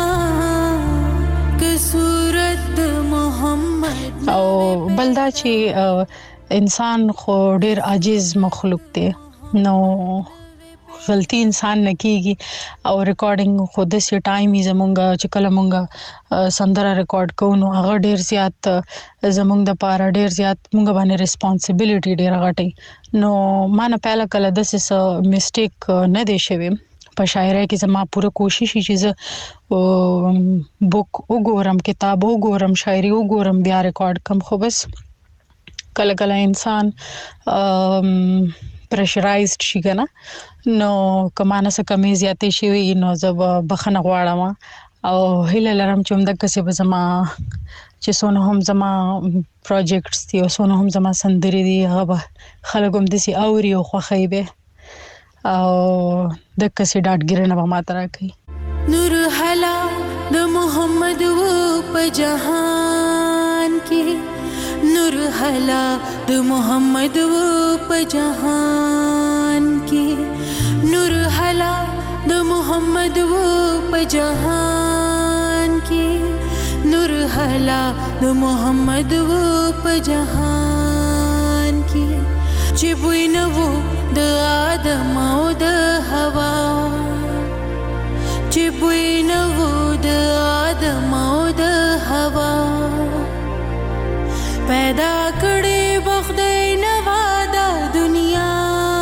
که صورت محمد. او بلدا چې انسان خو ډیر عاجز مخلوق دی، نو غلطي انسان نه کیږي او ریکارډینګ خو د سي ټایم زمونږ چې کله مونږ سندره ریکارډ کوو نو هغه ډیر زیات زمونږ د پاره ډیر زیات مونږ باندې ریسپانسیبিলিټي ډیر غټي. نو ما نه پهله کله د څه میسټیک نه دی شوی په شاعرۍ کې. زما پوره کوشش چې زه بوک وګورم، کتاب وګورم، شاعري وګورم، بیا ریکارډ کوم. خو بس کله کله انسان پریشرایزډ شي کنه، نو کمانه څه کمی زیاتې شي نو زه بخنه غواړم او هیله لرم چې موږ کسي به زما چې سونه هم زما پروجیکټس دي او سونه هم زما سندري دي هغه خلک هم دسي اوري او خوخي به او د کسي ډاټګرنه به ماته راکړي. نور هلا د محمد و په جهان کې، نور هلا د محمد و په جهان کې، نور هلا د محمد و په جهان کې، نور هلا د محمد و په جهان کې، چې بوی نه و د آدم او د حوا، چې بوی نه و د آدم او د حوا، پیدا کړې بخدای نوادا دنیا،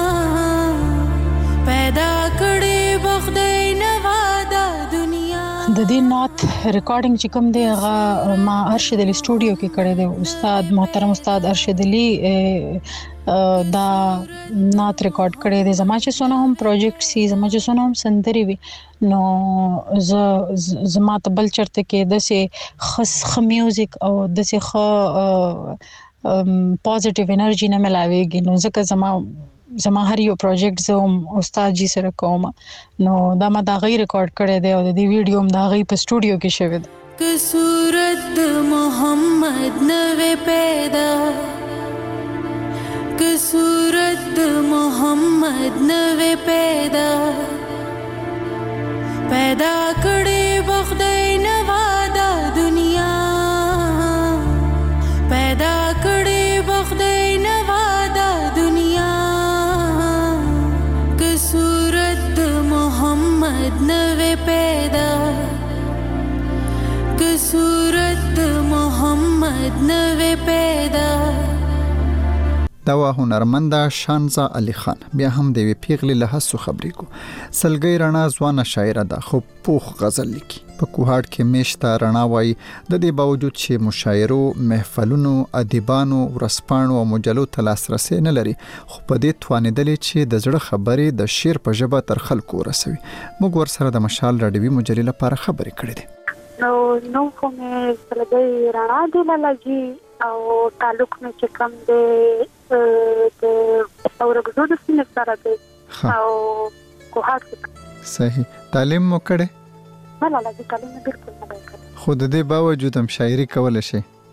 پیدا کړې بخدای نوادا دنیا. د دې نات ریکارډینګ چې کوم دی هغه ما ارشد علی سټوډیو کې کړی دی. استاد محترم استاد ارشد علی دا نات ریکارډ کړی دی. زما چې سونه هم پروجیکټ سي، زما چې سونه هم سندري وي، نو ز زما ته بل چرته کې د سه خص خ میوزیک او د سه خ پوزټیو انرژي نه ملاويږي. نو ځکه زما زما هر یو پروجیکټ زوم استاد جی سره کوم، نو دا ما دا غي ریکارډ کړی دی او د دې ویډیو هم دا غي په سټوډیو کې شوی دی. که صورت محمد نوې پیدا، که صورت محمد نوې پیدا، پیدا کړې بخدای نوادا دنیا، پیدا کړې بخدای نوادا دنیا، که صورت محمد نوې پیدا، که صورت محمد نوې پیدا. دا وا هنرمنده شانزا علي خان بیا هم د وی پیغلی له هڅو خبرې کو. سلګي رڼا ځوانه شاعره ده خو پوخ غزل لیکي. په کوهاټ کې میشته رڼا وای د دې باوجود چې مشاعرو، محفلونو، ادیبانو، ورسپانو او مجلو ته لاسرسي نه لري، خو په دې توانیدلې چې د زړه خبرې د شعر په ژبه تر خلکو ورسوي. موږ ورسره د مشال راډیوي مجلې لپاره خبرې کړې دي. نو نو کوم سلګي رڼا دی لږی او تعلق مې چې کم دی د اورګزو د سینې سره دی او کوهاټ. صحیح. تعلیم مو کړې؟ نه نه لږی تعلیم بالکل نه کړې. خو د دې باوجود هم شاعري کول شي؟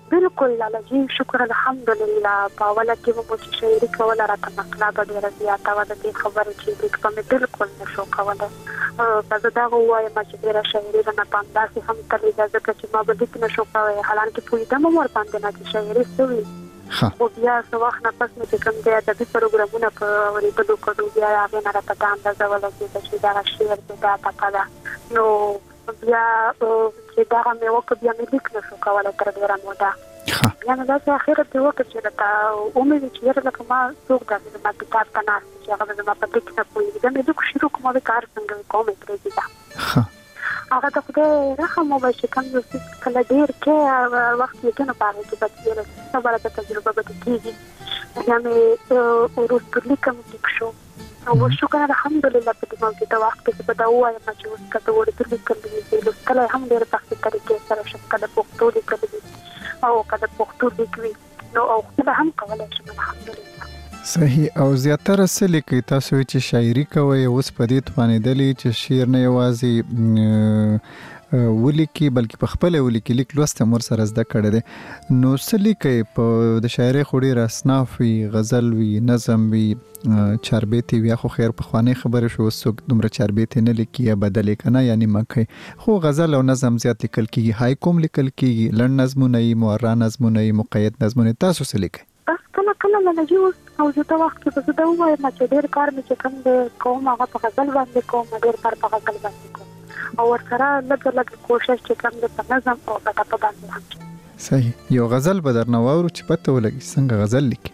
بالکل لاله جی شکر الحمدلله باوله کې مو چې شاعري کوله راته مقاله به ډیره زیاته وه د دې خبرې چې لیک به مې بالکل نشو کولی که زه دغه ووایم چې ډیره شاعري رانه په همداسې هم تللې ده ځکه چې ما به لیک نشو کوی حالانکې پوهېدم هم ورباندې نه چې شاعري څه وي خو بیا څه وخت نه پس مې چې کوم دی ادبي پروګرامونه په اورېدلو کړو بیا هغې نه راته دا اندازه ولګېده چې دغه شعر دی دا ټکه ده نو بیا چې دغه مې وکړه بیا مې لیک نشو کولی تر ډېره موده بیا مې داسې اخره پرې وکړه چې راته ومې وي چې یاره لکه ما څوک داسې زما کتاب ته ناست چې هغه به زما په لیک نه پوهېږي بیا مې لیک شروع کړم بیا کار څنګه وي کوم یې پرېږدي هغه د خدای رحم وبه چې کوم یو څیز کله ډېر کې وخت کېږي نو په هغې کې به ډېره خبره د تجربه به کېږي بیا مې وروسته لیکم لیک شو او شکر الحمدلله په دې موضوع د وخت کې چې به دا ووایم چې اوس که د اردو لیکلی وي لوستلی هم ډېرې سختې طریقې سره شم که د پښتو لیکلی وي او که د پښتو لیک وي نو او خپله هم کولی شم الحمدلله صحیح او زیاتره څه لیکئ تاسو چې شاعري کوئ اوس په دې توانېدلې چې شعر نه یوازې ولیکي بلکې په خپله ولیکي لیک لوست هم ورسره زده کړی دی نو څه لیکئ په د شاعرۍ خو ډېر اصناف وي غزل وي نظم وي چاربیتې وي خو خیر پخوانۍ خبرې شو اوس څوک دومره چاربیتې نه لیکي یا بدلې که نه یا نیمه کوي خو غزل او نظم زیات لیکل کېږي هایکو هم لیکل کېږي لنډ نظمونه یي معرا نظمونه یي مقید نظمونه تاسو څه لیکئ بس کله کله لنډي اوس موجوده وخت کې به زه دا ووایم چې ډېر کار مې چې کوم دی کوم هغه په غزل باندې کوم ډېر کار په غزل باندې کوم او ورسره لږ لږ کوشش چې کوم دی په نظم او په ټپه باندې هم کوم صحیح یو غزل به درنه واورو چې پته ولګي څنګه غزل لیکي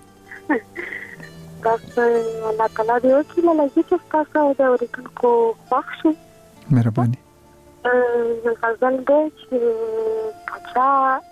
بس الله تعالی دې وکړي لاله چې ستاسو او د اورېدونکو خوښ شي مهرباني غزل دی چې پچا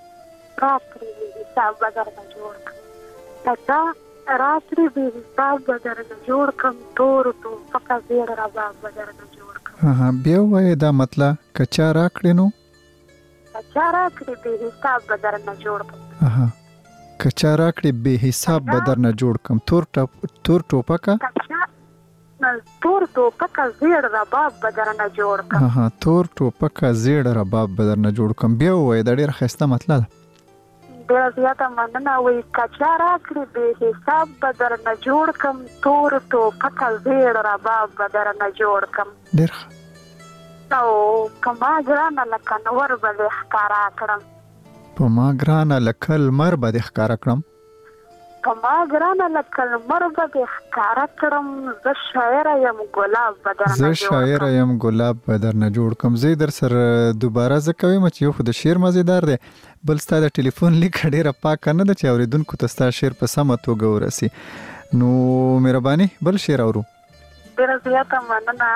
راپرې حساب به درنه جوړ کړم پچا راتری به حساب به درنه جوړ کړم تور ټوپکه زیړ رباب به درنه جوړ کړم بیا ووایه دا مطلب که چا راکړې نو که چا راکړې بې حساب به درنه جوړ کړم که چا راکړې بې حساب به درنه جوړ کړم تور ټوپکه تور ټوپکه زیړ رباب به درنه جوړ کړم تور ټوپکه زیړ رباب به درنه جوړ کړم بیا ووایه دا ډېره ښایسته مطلب ده ډېره زیاته مننه وایي که چا راکړې بې حساب به درنه جوړ کړم تور ټوپکه زیړ رباب به درنه جوړ کړم ډېر ښه او که ما ګرانه لکه نور به دې ښکاره کړم په ما ګرانه لکه لمر به دې ښکاره کړم په ما ګرانه لکه لمر به دې ښکاره کړم زه شاعره یم ګلاب به درنه زه شاعره یم ګلاب به درنه جوړ کړم زه در سره دوباره زه کوم چې یو خو د شعر مزیدار دی بل ستا د ټلیفون لیک ډېره پاکه نه ده چې اورېدونکو ته ستا شعر په سمه توګه ورسي نو مهرباني بل شعر اورو ډېره زیاته مننه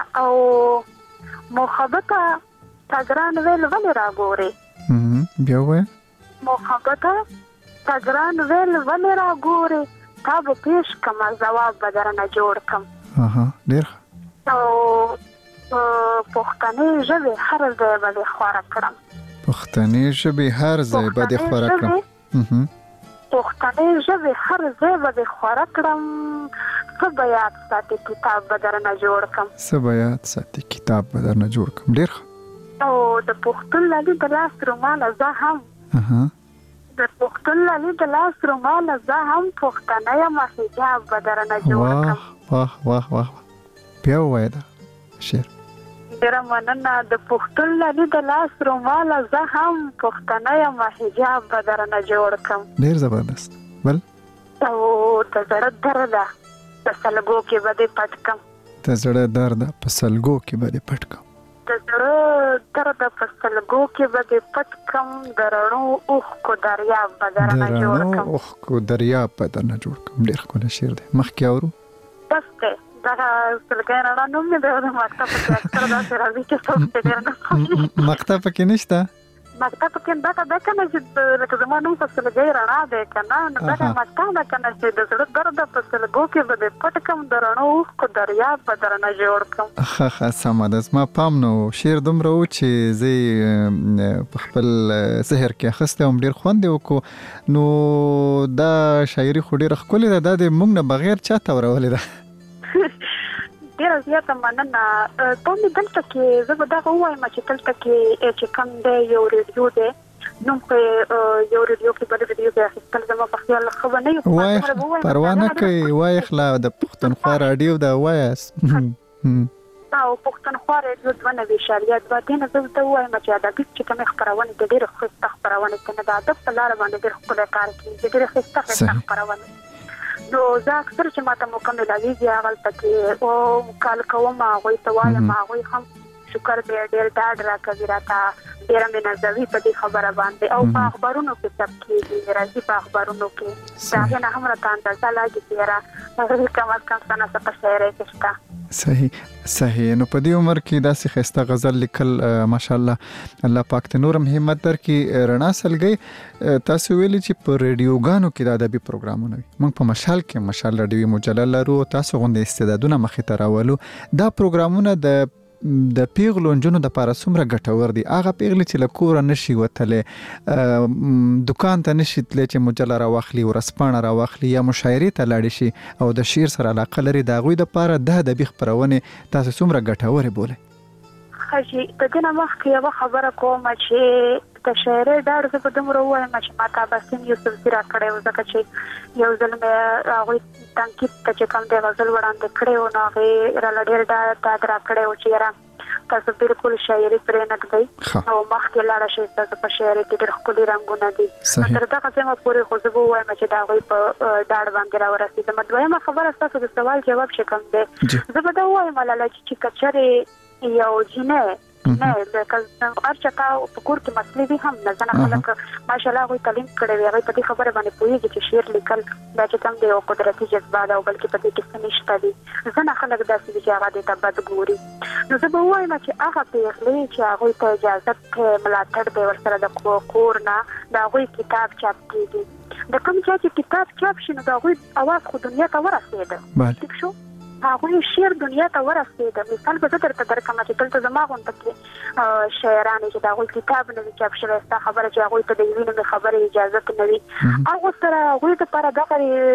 او محبته تا ګران ویل ولې راګورې بیا ووایه محبته تا ګران ویل ولې راګورې تا به پیش کړمه ځواب به درنه جوړ کړم ډېر ښه او پښتنې ژبې هر ځای به دې خوره کړم پښتنې ژبې هر ځای به دې خوره کړم پښتنې ژبې هر ځای به دې خوره کړم څه به یاد ساتي کتاب به درنه جوړ کړم څه به یاد ساتي کتاب به درنه جوړ کړم ډېر ښه او د پښتون لالي د لاس روماله زه هم د پښتون لالي د لاس روماله زه هم پښتنه یم حجاب به درنه جوړ کړم واه واه واه بیا ووایه دا شعر ډېره مننه د پښتون لالي د لاس روماله زه هم پښتنه یم حجاب به درنه جوړ کړم ډېر زبردست بل او د زړه درده په سلګو کې به دې پټ کړم د زړه درده په سلګو کې به دې پټ کړم د زړه درده په سلګو کې به دې پټ کړم د رڼو اوښکو دریاب به درنه جوړ کړم د رڼو اوښکو دریاب به درنه جوړ کړم ډېر ښکلی شعر دی مخکې اورو بس دی دغه سلګۍ رڼا نوم مې دی د مکتب پکې اکثر داسې راځي چې څوک پرې ډېر نه پوهېږي مکتب پکې نشته مکتب پکې دغه ده که نه چې لکه زما نوم په سلګۍ رڼا دی که نه نو دغه مکتب ده که نه چې د زړه درده په سلګو کې به دې پټ کړم د رڼو اوښکو دریاب به درنه جوړ کړم ښه ښه سمه ده زما پام نه و شعر دومره و چې زه یې په خپل ذهر کې اخیستی وم ډېر خوند یې وکړو نو دا شاعري خو ډېره ښکلې ده دا د موږ نه بغیر چا ته ورولې ده ډېره زیاته مننه دا مې دلته کې زه به دغه ووایم چې دلته کې چې کوم دی یو ریډیو دی نو په یو ریډیو کې بل ریډیو کې اخیستل زما په خیال خو نه یو وای پروا نه کوي وای خلا د پښتونخوا رادیو دا وایس او پښتونخوا رادیو د ونه ویشالیت باندې نه زه ته وایم چې دا چې کوم خبرونه د ډېر خوښ خبرونه کنه دا د په لار باندې ډېر خپل کار کوي د ډېر خوښ خبرونه نو زه اکثر چې ماته مکمل علیږي هغه پکې او کال کوم هغه ته وایم هغه هم شکر دې ډېر ډاډ راکوي راته ډېر مې نظر په دې خبره باندې او په اخبارونو کې سب کې راځي په اخبارونو کې دا نه هم راته اندازه لګي چې را هغه کوم کم څه نه څه په شعر کې شته صحیح صحیح نو په دې عمر کې داسې خسته غزل لیکل ماشاءالله الله پاک ته نورم همت درکې رڼا سلګي تاسو ویلي چې په ریډیوګانو کې د ادبي پروګرامونه وي موږ په مشال کې مشال رادیو مجلل لرو تاسو غونډه استعدادونه مخې ته راولو دا پروګرامونه د د پیغلو جنونو د پاره څومره ګټور دي هغه پیغلې چې له کور نشي وتلې دکان ته نشي تللی چې مجله راواخلي ورسپانه راواخلي یا مشاعرې ته لاړ شي او د شعر سره علاقه لري د هغوی د پاره د ادبي خپرونې تاسو څومره ګټورې بولئ خجی د دې نه مخکې یو خبره کوم چې د شعر ډېر څه په دومره وایم چې ما تابسم یوسف زیرا کړو ځکه چې یو ځل مې هغه تنقید ته چې کوم د غزل وړاندې کړو نو هغه را لډیر دا تدرا کړو چې را تاسو بالکل شاعري پرې نه کوي او مخکې لاړ شي تاسو په شعر کې ډېر خپل رنگونه دي تر دا څنګه پورې خو زه وایم چې دا غوي په ډاډ باندې راورسېږي مدویمه خبره تاسو د سوال جواب شي کوم دی زه به دا وایم لاله چې کچره یو جنه نه د ارچا کا په کور کې مسلې دي هم نه ځنه خلک ماشاءالله غوي تعلیم کړي وي هغه په دې خبره باندې پوهیږي چې شعر لیکل دا چې کوم دی او قدرتي جذبه ده او بلکې په دې کې څه نشته دي ځنه خلک داسې دي چې هغه دې ته بد ګوري نو زه به وایم چې هغه پیغلې چې هغه ته اجازه ملاتړ دی ورسره د کور نه دا غوي کتاب چاپ کیږي د کوم چې کتاب چاپ شي نو دا غوي اواز خو دنیا ته ورسېده ٹھیک شو هغه شعر دنیا ته ورسېده مثال به درته درکمه چې دلته زما غونډه کې شاعران چې دا غوي کتاب نه چاپ شوی ستا خبره چې هغه ته د وینې خبره اجازه نه وي هغه سره غوي ته پر دغه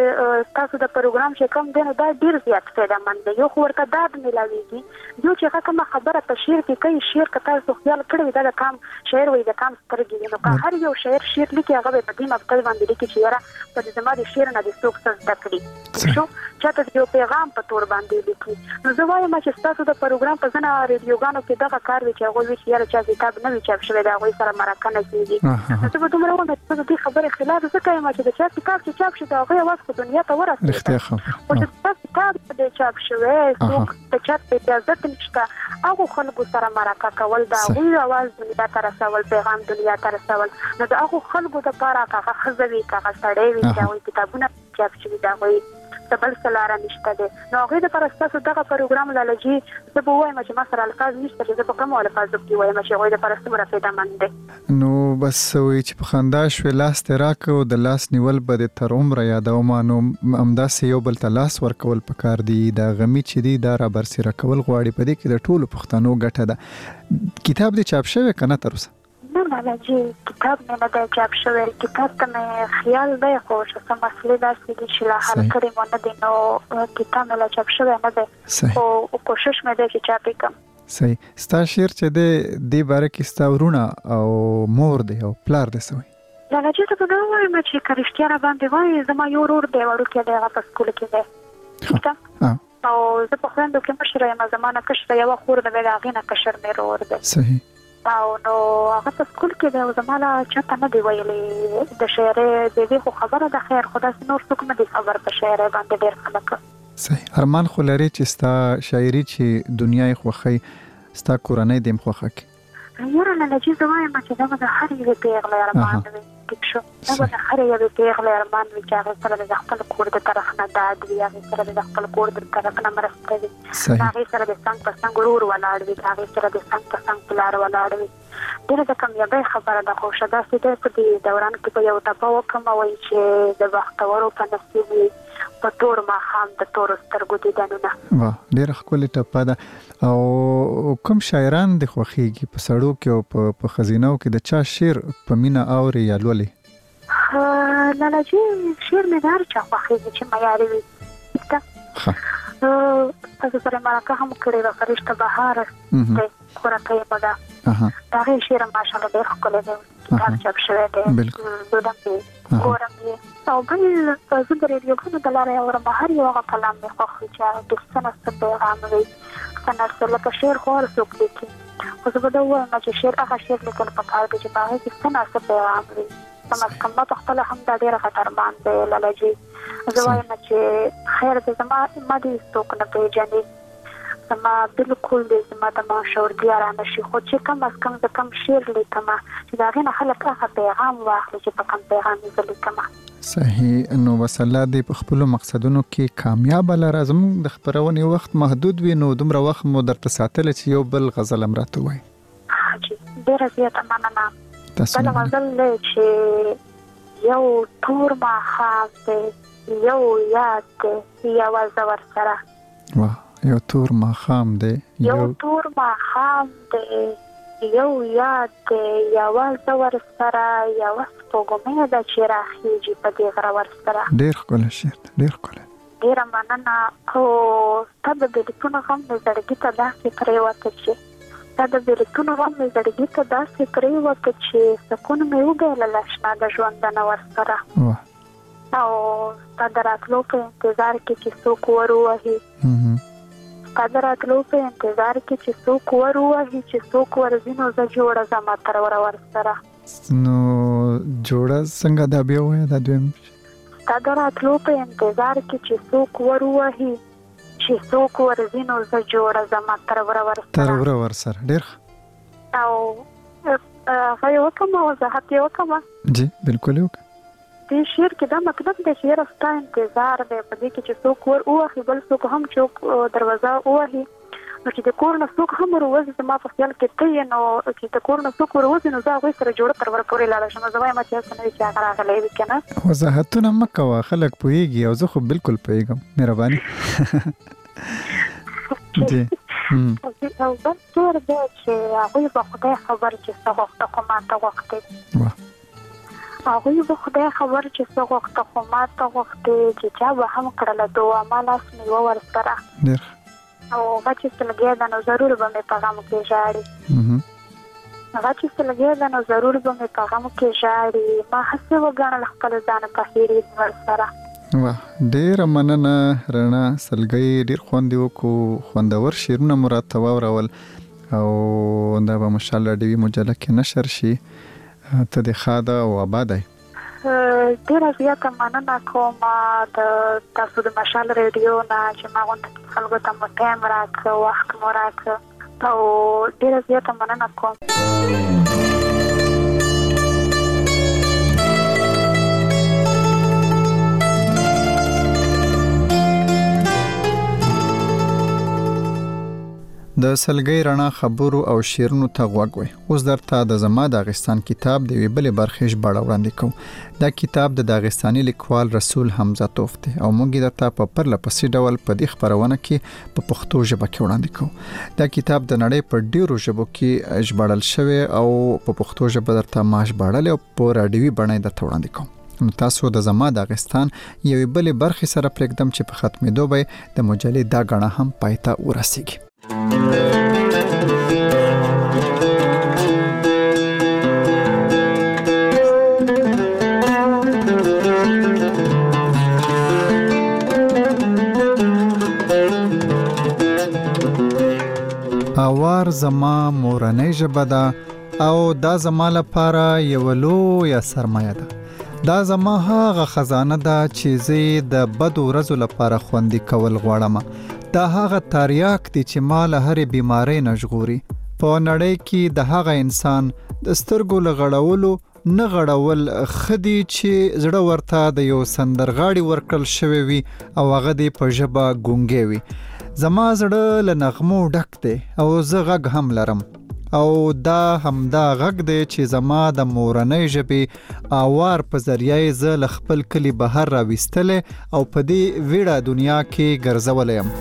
تاسو د پروګرام چې کوم دی دا ډیر زیات فایده مند یو ورته دا ملاويږي یو چې کوم خبره په شعر کې کوي شعر که تاسو خیال کړی دا د کام شعر وي د کام سترګې نو که هر یو شعر شعر لیکي هغه په دې مبتل باندې لیکي چې یاره په دې زما د شعر نه د څوک څه زده کړي شو چاته یو پیغام په تور باندې لیکي نو زه وایم چې تاسو د پروګرام په ځنه ریډیوګانو کې دغه کار وی چې هغه وی چې یاره چې کتاب نه وی چاپ شوی دا هغه سره مرکه نه کیږي نو څه به دومره ونه چې دې خبره خلاف څه کوي چې د چا کتاب چې چاپ شوی دا هغه واس په دنیا ته ورسېږي او چې تاسو کتاب دې چاپ شوی څوک ته چا ته اجازه نشته هغه خلکو سره مرکه کول دا هغه आवाज دنیا ته رسول پیغام دنیا ته رسول نو دا هغه خلکو د پاره هغه خزوي هغه سړی وی چې هغه کتابونه چاپ شوی دا وی بل سلاره نشته ده نو هغه د پرستاسو دغه پروګرام لالجی زه به وایم چې ما سره الفاظ نشته چې زه په کوم الفاظ کې وایم چې هغه د پرستو مرافیدا مند نو بس وی چې په خندا شو لاس تراکو د لاس نیول به تر عمر یادو مانو امداسه یو بل تلاس ورکول پکار دی دا غمی چې دی دا را برسره کول غواړي په دې کې د ټولو پښتنو ګټه ده کتاب دې چاپ شوی کنه تر اوسه نه نه چې کتاب نه نه چاپ شوی کتاب ته مې خیال دی خو چې سم مسلې داسې دي چې لا حل کړی مونږ نه نو کتاب نه چاپ شوی نه دی او کوشش مې دی چې چاپ کړم صحیح ستا شعر چې دی دې باره کې ستا ورونه او مور دی او پلار دی سوی دا نه چې ته نو وایم چې کرشتیا را باندې وای زما یو ورور دی وړو کې دی هغه په سکول کې دی او زه په خويندو کې مشره یم زمانه کشره یو خور د هغه نه کشر مې ورور دی صحیح او نو هغه په سکول کې د زماله چاته نه دی ویلي د شعر د دې خو خبره د خیر خدا نور څوک نه دی خبر په شعر باندې ډېر خلک صحیح ارمان خو لري چې ستا شاعري چې دنیای خوخی ستا کورنۍ دیم خوخه کی یاره نه چې زوای ما چې دا د هر یو پیغله ارمان دی چې دا د هر یو پیغله ارمان وی چې هغه سره د خپل کور د طرف نه داد وی هغه سره د خپل کور د طرف نه مرسته وی هغه سره د څنګه په څنګه ورور ولاړ وی هغه سره د څنګه په څنګه پلار ولاړ وی دغه د کامیابی خبره ده خو شدا چې د دې دوران کې په یو ټاپو کوم وای چې د وختورو په نصیب په تور ما خام د تور سترګو دي دنه واه ډېر ښکلې ټپه ده او کوم شاعران د خوخيږي په سړو کې او په خزینو کې د چا شعر په مینا اوري یا لولي نه نه چې شعر مې دار چا خوخيږي چې ما یاري وي ها تاسو سره مرکه هم کړې و فرشته بهار ته کورته یې پدا هغه شعر ماشاءالله ډېر ښکلی دی کتاب چاپ شوی دی زودم کې ګورم یې او بل زه د ریډیوګانو د لارې اورم هر یو هغه کلام مې خوښ وي چې هغه د څه نه څه پیغام وي څه نه څه لکه شعر خو هر څوک لیکي خو زه به دا ووایم چې شعر هغه شعر لیکل پکار دی چې په هغې کې څه نه څه پیغام وي کم از کم ما په خپله هم دا ډېره خطرناک دی لالاجي زه وایم چې خیر دی زما ما دې څوک نه پېژني زما بالکل دې زما د مشهور دی ارامه شي خو چې کم از کم زه کم شعر لیکم چې د هغې نه خلک هغه پیغام واخلي چې په کوم پیغام یې زه لیکم صحیح. نو بس الله دې په خپلو مقصدونو کې کامیاب لره. زموږ د خپرونې وخت محدود وي نو دومره وخت مو درته ساتلی چې یو بل غزل هم راته ووایي. ډېره زیاته مننه. بل غزل دی چې یو تور ماښام دی یو یاد دی یوازې ورسره. واه یو تور ماښام دی یو تور ماښام دی یو یاد دی یوازې ورسره یوه سپوږمۍ ده چې راخیږي په دې غره ورسره. ډېر ښکلی شعر دی ډېر ښکلی. ډېره مننه. او ستا د بېلتون غم مې زړګي ته داسې پرېوته چې ستا د بېلتون غم مې زړګي ته داسې پرېوته چې سکون مې وبایلله شنه د ژوندانه ورسره. او ستا د راتلو په انتظار کې چې څوک ور ووهي ستا د راتلو په انتظار کې چې څوک ور ووهي چې څوک ورځي نو زه جوړه ځمه تر وره ورسره. نو جوړه څنګه دا بیا ووایه دا دویم ستا د راتلو په انتظار کې چې څوک ور ووهي چې څوک ورځي نو زه جوړه ځمه تر وره ورسره. تر وره ورسره ډېر ښه. او هغه یې وکړم وضاحت یې وکړم. جی بالکل یې وکړه. دې شعر کې دا مطلب دی چې یاره ستا انتظار دی په دې کې چې څوک ور ووهي بل څوک هم چې دروازه ووهي نو چې د کور نه څوک هم ور ووځي زما په خیال کې ته یې نو چې د کور نه څوک ور ووځي نو زه هغوی سره جوړه تر وره پورې لاړه شم. زه وایم چې هسې نه وي چې هغه راغلی وي که نه. وضاحتونه مه کوه خلک پوهېږي او زه خو بالکل پوهېږم. مهرباني. جی او بل شعر دی چې هغوی به خدای خبر چې څه غوښته خو ماته غوښتې هغوی به خدای خبر چې څه غوښته خو ماته غوښتې چې چا به هم کړله دعا ما لاس مې وه ورسره. او هغه چې سلګی ده نو ضرور به مې په غم کې ژاړي هغه چې سلګی ده نو ضرور به مې په غم کې ژاړي ما هسې وګڼل خپل ځان په هېرېد ورسره. واه ډېره مننه رڼا سلګۍ ډېر خوند یې وکړو خوندور شعرونه مو راته واورول او دا به ماشاءالله ډي وي مجله کې نشر شي. ته دې ښه ده او آباده یې. ډېره زیاته مننه کوم د تاسو د مشال ریډیو نه چې ما غونډه خلکو ته مو ټایم راکړه وخت مو راکړه او ډېره زیاته مننه کوم. د سلګۍ رڼا خبرو او شعرونو ته غوږ وئ. اوس درته د زما داغستان کتاب د یوې بلې برخې ژباړه وړاندې کوم. دا کتاب د داغستاني لیکوال رسول حمزه توف دی او موږ یې درته په پرله پسې ډول په دې خپرونه کې په پښتو ژبه کې وړاندې کوو. دا کتاب د نړۍ په ډیرو ژبو کې ژباړل شوی او په پښتو ژبه درته ما ژباړلی او په راډیوي بڼه یې درته وړاندې کوم. نو تاسو د زما داغستان یوې بلې برخې سره پرېږدم چې په ختمېدو به د مجلې دا ګڼه هم پای ته ورسیږي. اوار زما مورنۍ ژبه ده او دا زما لپاره یو لویه سرمایه ده. دا زما هغه خزانه ده چې زه د بدو ورځو لپاره خوندي کول غواړم. دا هغه تریاک دی چې ما له هرې بیمارۍ نه ژغوري. په نړۍ کې د هغه انسان د سترګو له غړولو نه غړول ښه دي چې زړه ورته د یو سندرغاړي ورکړل شوی وي او هغه دې په ژبه ګونګی وي. زما زړه له نغمو ډک دی او زه غږ هم لرم او دا همدا غږ دی چې زما د مورنۍ ژبې اوار په ذریعه یې زه له خپل کلي بهر راویستلی او په دې ویړه دنیا کې ګرځولی یم.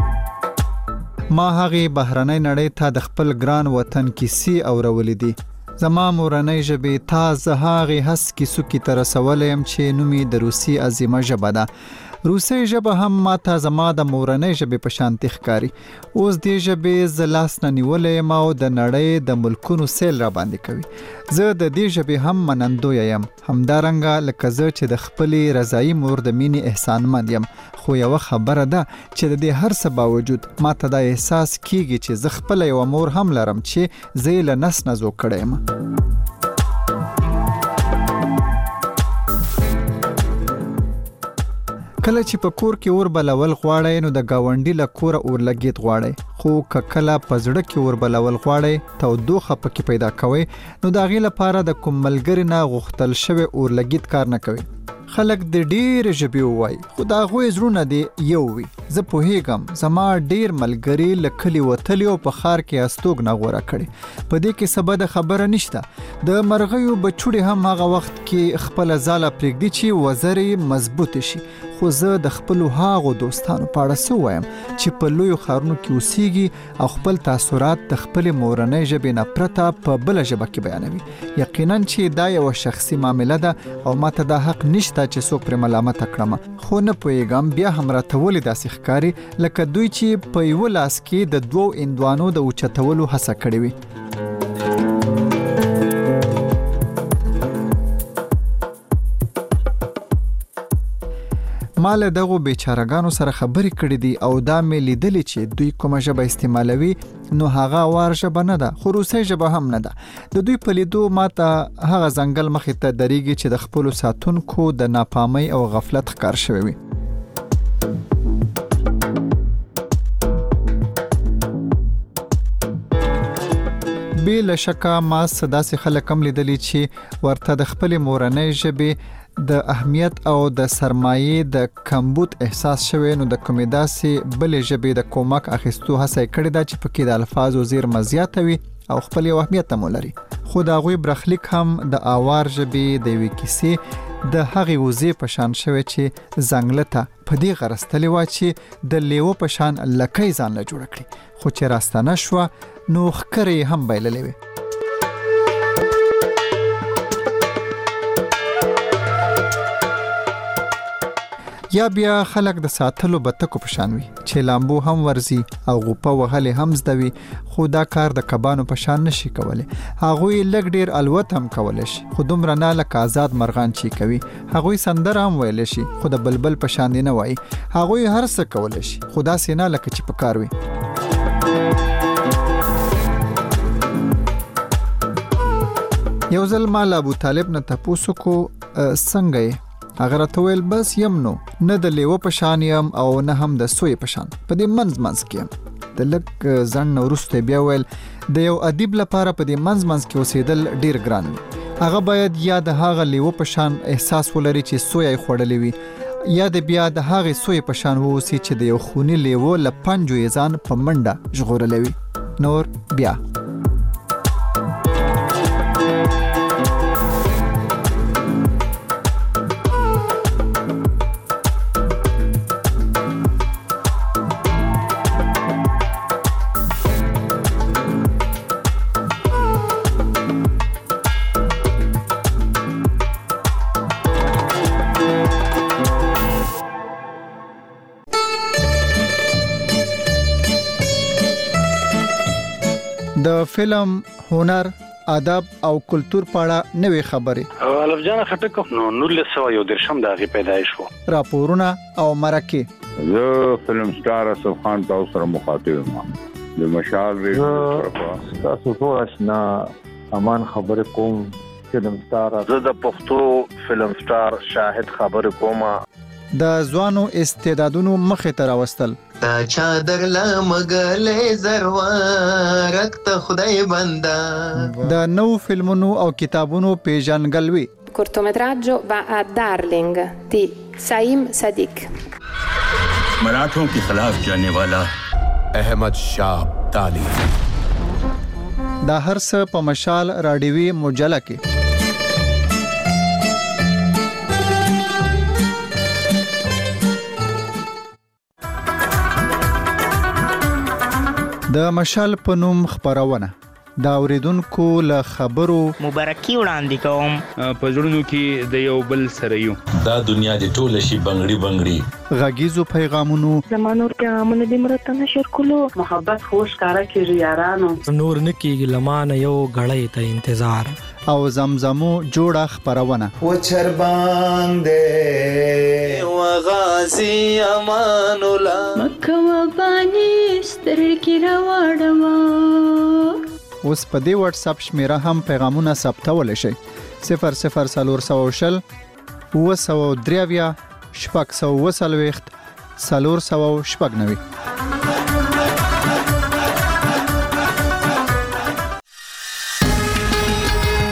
ما هغې بهرنۍ نړۍ ته د خپل ګران وطن کیسې اورولې دي. زما مورنۍ ژبې تا زه هغې هسکې سوکې ته رسولی یم چې نوم یې د روسي عظیمه ژبه ده. روسي ژبه هم ماته زما د مورنۍ ژبې په شانتي ښکاري. اوس دې ژبې زه لاس نه نیولی یم او د نړۍ د ملکونو سیل را باندې کوي. زه د دې ژبې هم منندویه یم، همدارنګه لکه زه چې د خپلې رضایي مور د مینې احسانمند یم. خو یوه خبره ده چې د دې هر څه باوجود ماته دا احساس کیږي چې زه خپله یوه مور هم لرم چې زه یې له نس نه زوږ کړی یم. کله چې په کور کې اور بلول غواړئ نو د ګاونډي له کوره اورلګید غواړئ، خو که کله په زړه کې اور بلول غواړئ تودوخه پکې پیدا کوئ نو د هغې لپاره د کوم ملګري نه غوښتل شوی اورلګید کار نه کوي. خلک د ډېرې ژبې ووایي خو د هغوی زړونه دې یو وي. زه پوهیږم زما ډېر ملګري له کلي وتلي او په ښار کې استوګنه غوره کړې. په دې کې څه بده خبره نشته. د مرغیو بچوړې هم هغه وخت کې خپله ځاله پرېږدي چې وزرې مضبوطې شي. خو زه د خپلو هاغو دوستانو په اړه څه ووایم چې په لویو ښارونو کې اوسیږي او خپل تاثرات د خپلې مورنۍ ژبې نه پرته په بله ژبه کې بیانوي. یقینا چې دا یوه شخصي معامله ده او ماته دا حق نشته چې څوک پرې ملامته کړم. خو نه پوهیږم بیا هم راته ولې داسې ښکاري لکه دوی چې په یوه لاس کې د دوو هندوانو د اوچتولو هڅه کړې وي. ما له دغو بیچارهګانو سره خبرې کړې دي او دا مې لیدلې چې دوی کومه ژبه استعمالوي نو هغه وار ژبه نه ده، خو روسۍ ژبه هم نه ده. د دوی په لیدو ماته هغه ځنګل مخې ته درېږي چې د خپلو ساتونکو د ناپامۍ او غفلت ښکار شوی وي. بې له شکه ما څه داسې خلک هم لیدلي چې ورته د خپلې مورنۍ ژبې د اهمیت او د سرمایې د کمبود احساس شوی نو د کومې داسې بلې ژبې د کومک اخیستو هڅه یې کړې ده چې پکې د الفاظو زیرمه زیاته وي او خپل یو اهمیت هم ولري. خو د هغوی برخلیک هم د اوار ژبې د یوې کیسې د هغې وزې په شان شوی چې ځنګله ته په دې غرستلې وه چې د لیوه په شان لکۍ ځان له جوړه کړي، خو چې راستنه شوه نو ښکرې یې هم بایللې وې. یا بیا خلک د ساتلو بتکو په شان وي چې لامبو هم ورزي او غوپه وهلې هم زده وي، خو دا کار د کبانو په شان نشي کولی. هغوی لږ ډیر الوت هم کولی شي خو دومره نه لکه آزاد مرغان چې کوي. هغوی سندره هم ویلی شي خو د بلبل په شان دی نه وایي. هغوی هر څه کولی شي خو داسې نه لکه چې په کار وي. یو ځل ما له ابو طالب نه تپوس وکړو څنګه یې؟ هغه راته ویل بس یم نو، نه د لیوه په شان یم او نه هم د سوی په شان، په دې منځ منځ کې یم. د لږ ځنډ نه وروسته بیا ویل د یو ادیب لپاره په دې منځ منځ کې اوسېدل ډیر ګران وي. هغه باید یا د هغه لیوه په شان احساس ولري چې سوی یې خوړلی وي، یا د بیا د هغې سوی په شان واوسي چې د یو خوني لیوه له پنجو یې ځان په منډه ژغورلی وي. نور بیا د فلم، هنر، ادب او کلتور په اړه نوې خبرې. الف جان خټک نو نولس سوه یو دېرشم د هغې پیدایش و. راپورونه او مرکې. زه فلم سټار اسف خان تاسو سره مخاطب یم. د مشال ریډیو تاسو ټول آشنا امان خبرې کوم. فلم سټار زه د پښتو فلم سټار شاهد خبرې کوم. د ځوانو استعدادونو مخې ته راوستل. تا چادر لمګلې زروارک ته خدای بندا. د نو فلمونو او کتابونو پیژنګلوي. cortometraggio va a Darling di Saim Sadiq. मराठों के खिलाफ जाने वाला अहमद शाह ताली. دا هر څه په مشال راډیوي مجله کې. د مشال په نوم خبرونه دا اوریدونکو له خبرو مبارکي وړاندې کوم. په زړونو کې د یو بل سره یو. دا دنیا د ټول شي بنگړي بنگړي. غږیزو پیغامونو زمانور کې امن دې مرته نشر کولو محبت خوش کارا کې یارانو نور نکیږي لمانه یو غړې ته انتظار او زمزمو جوړه خبرونه و چربان دې و غازی امان الله مکه و بانی ستر کې راوړم. اوس په دې واتس اپ شمیره هم پیغامونه ثبتول شي صفر صفر سلور سو شل و سو دریاویا شپږ سو وسلويخت سلور سو شپږ نوي.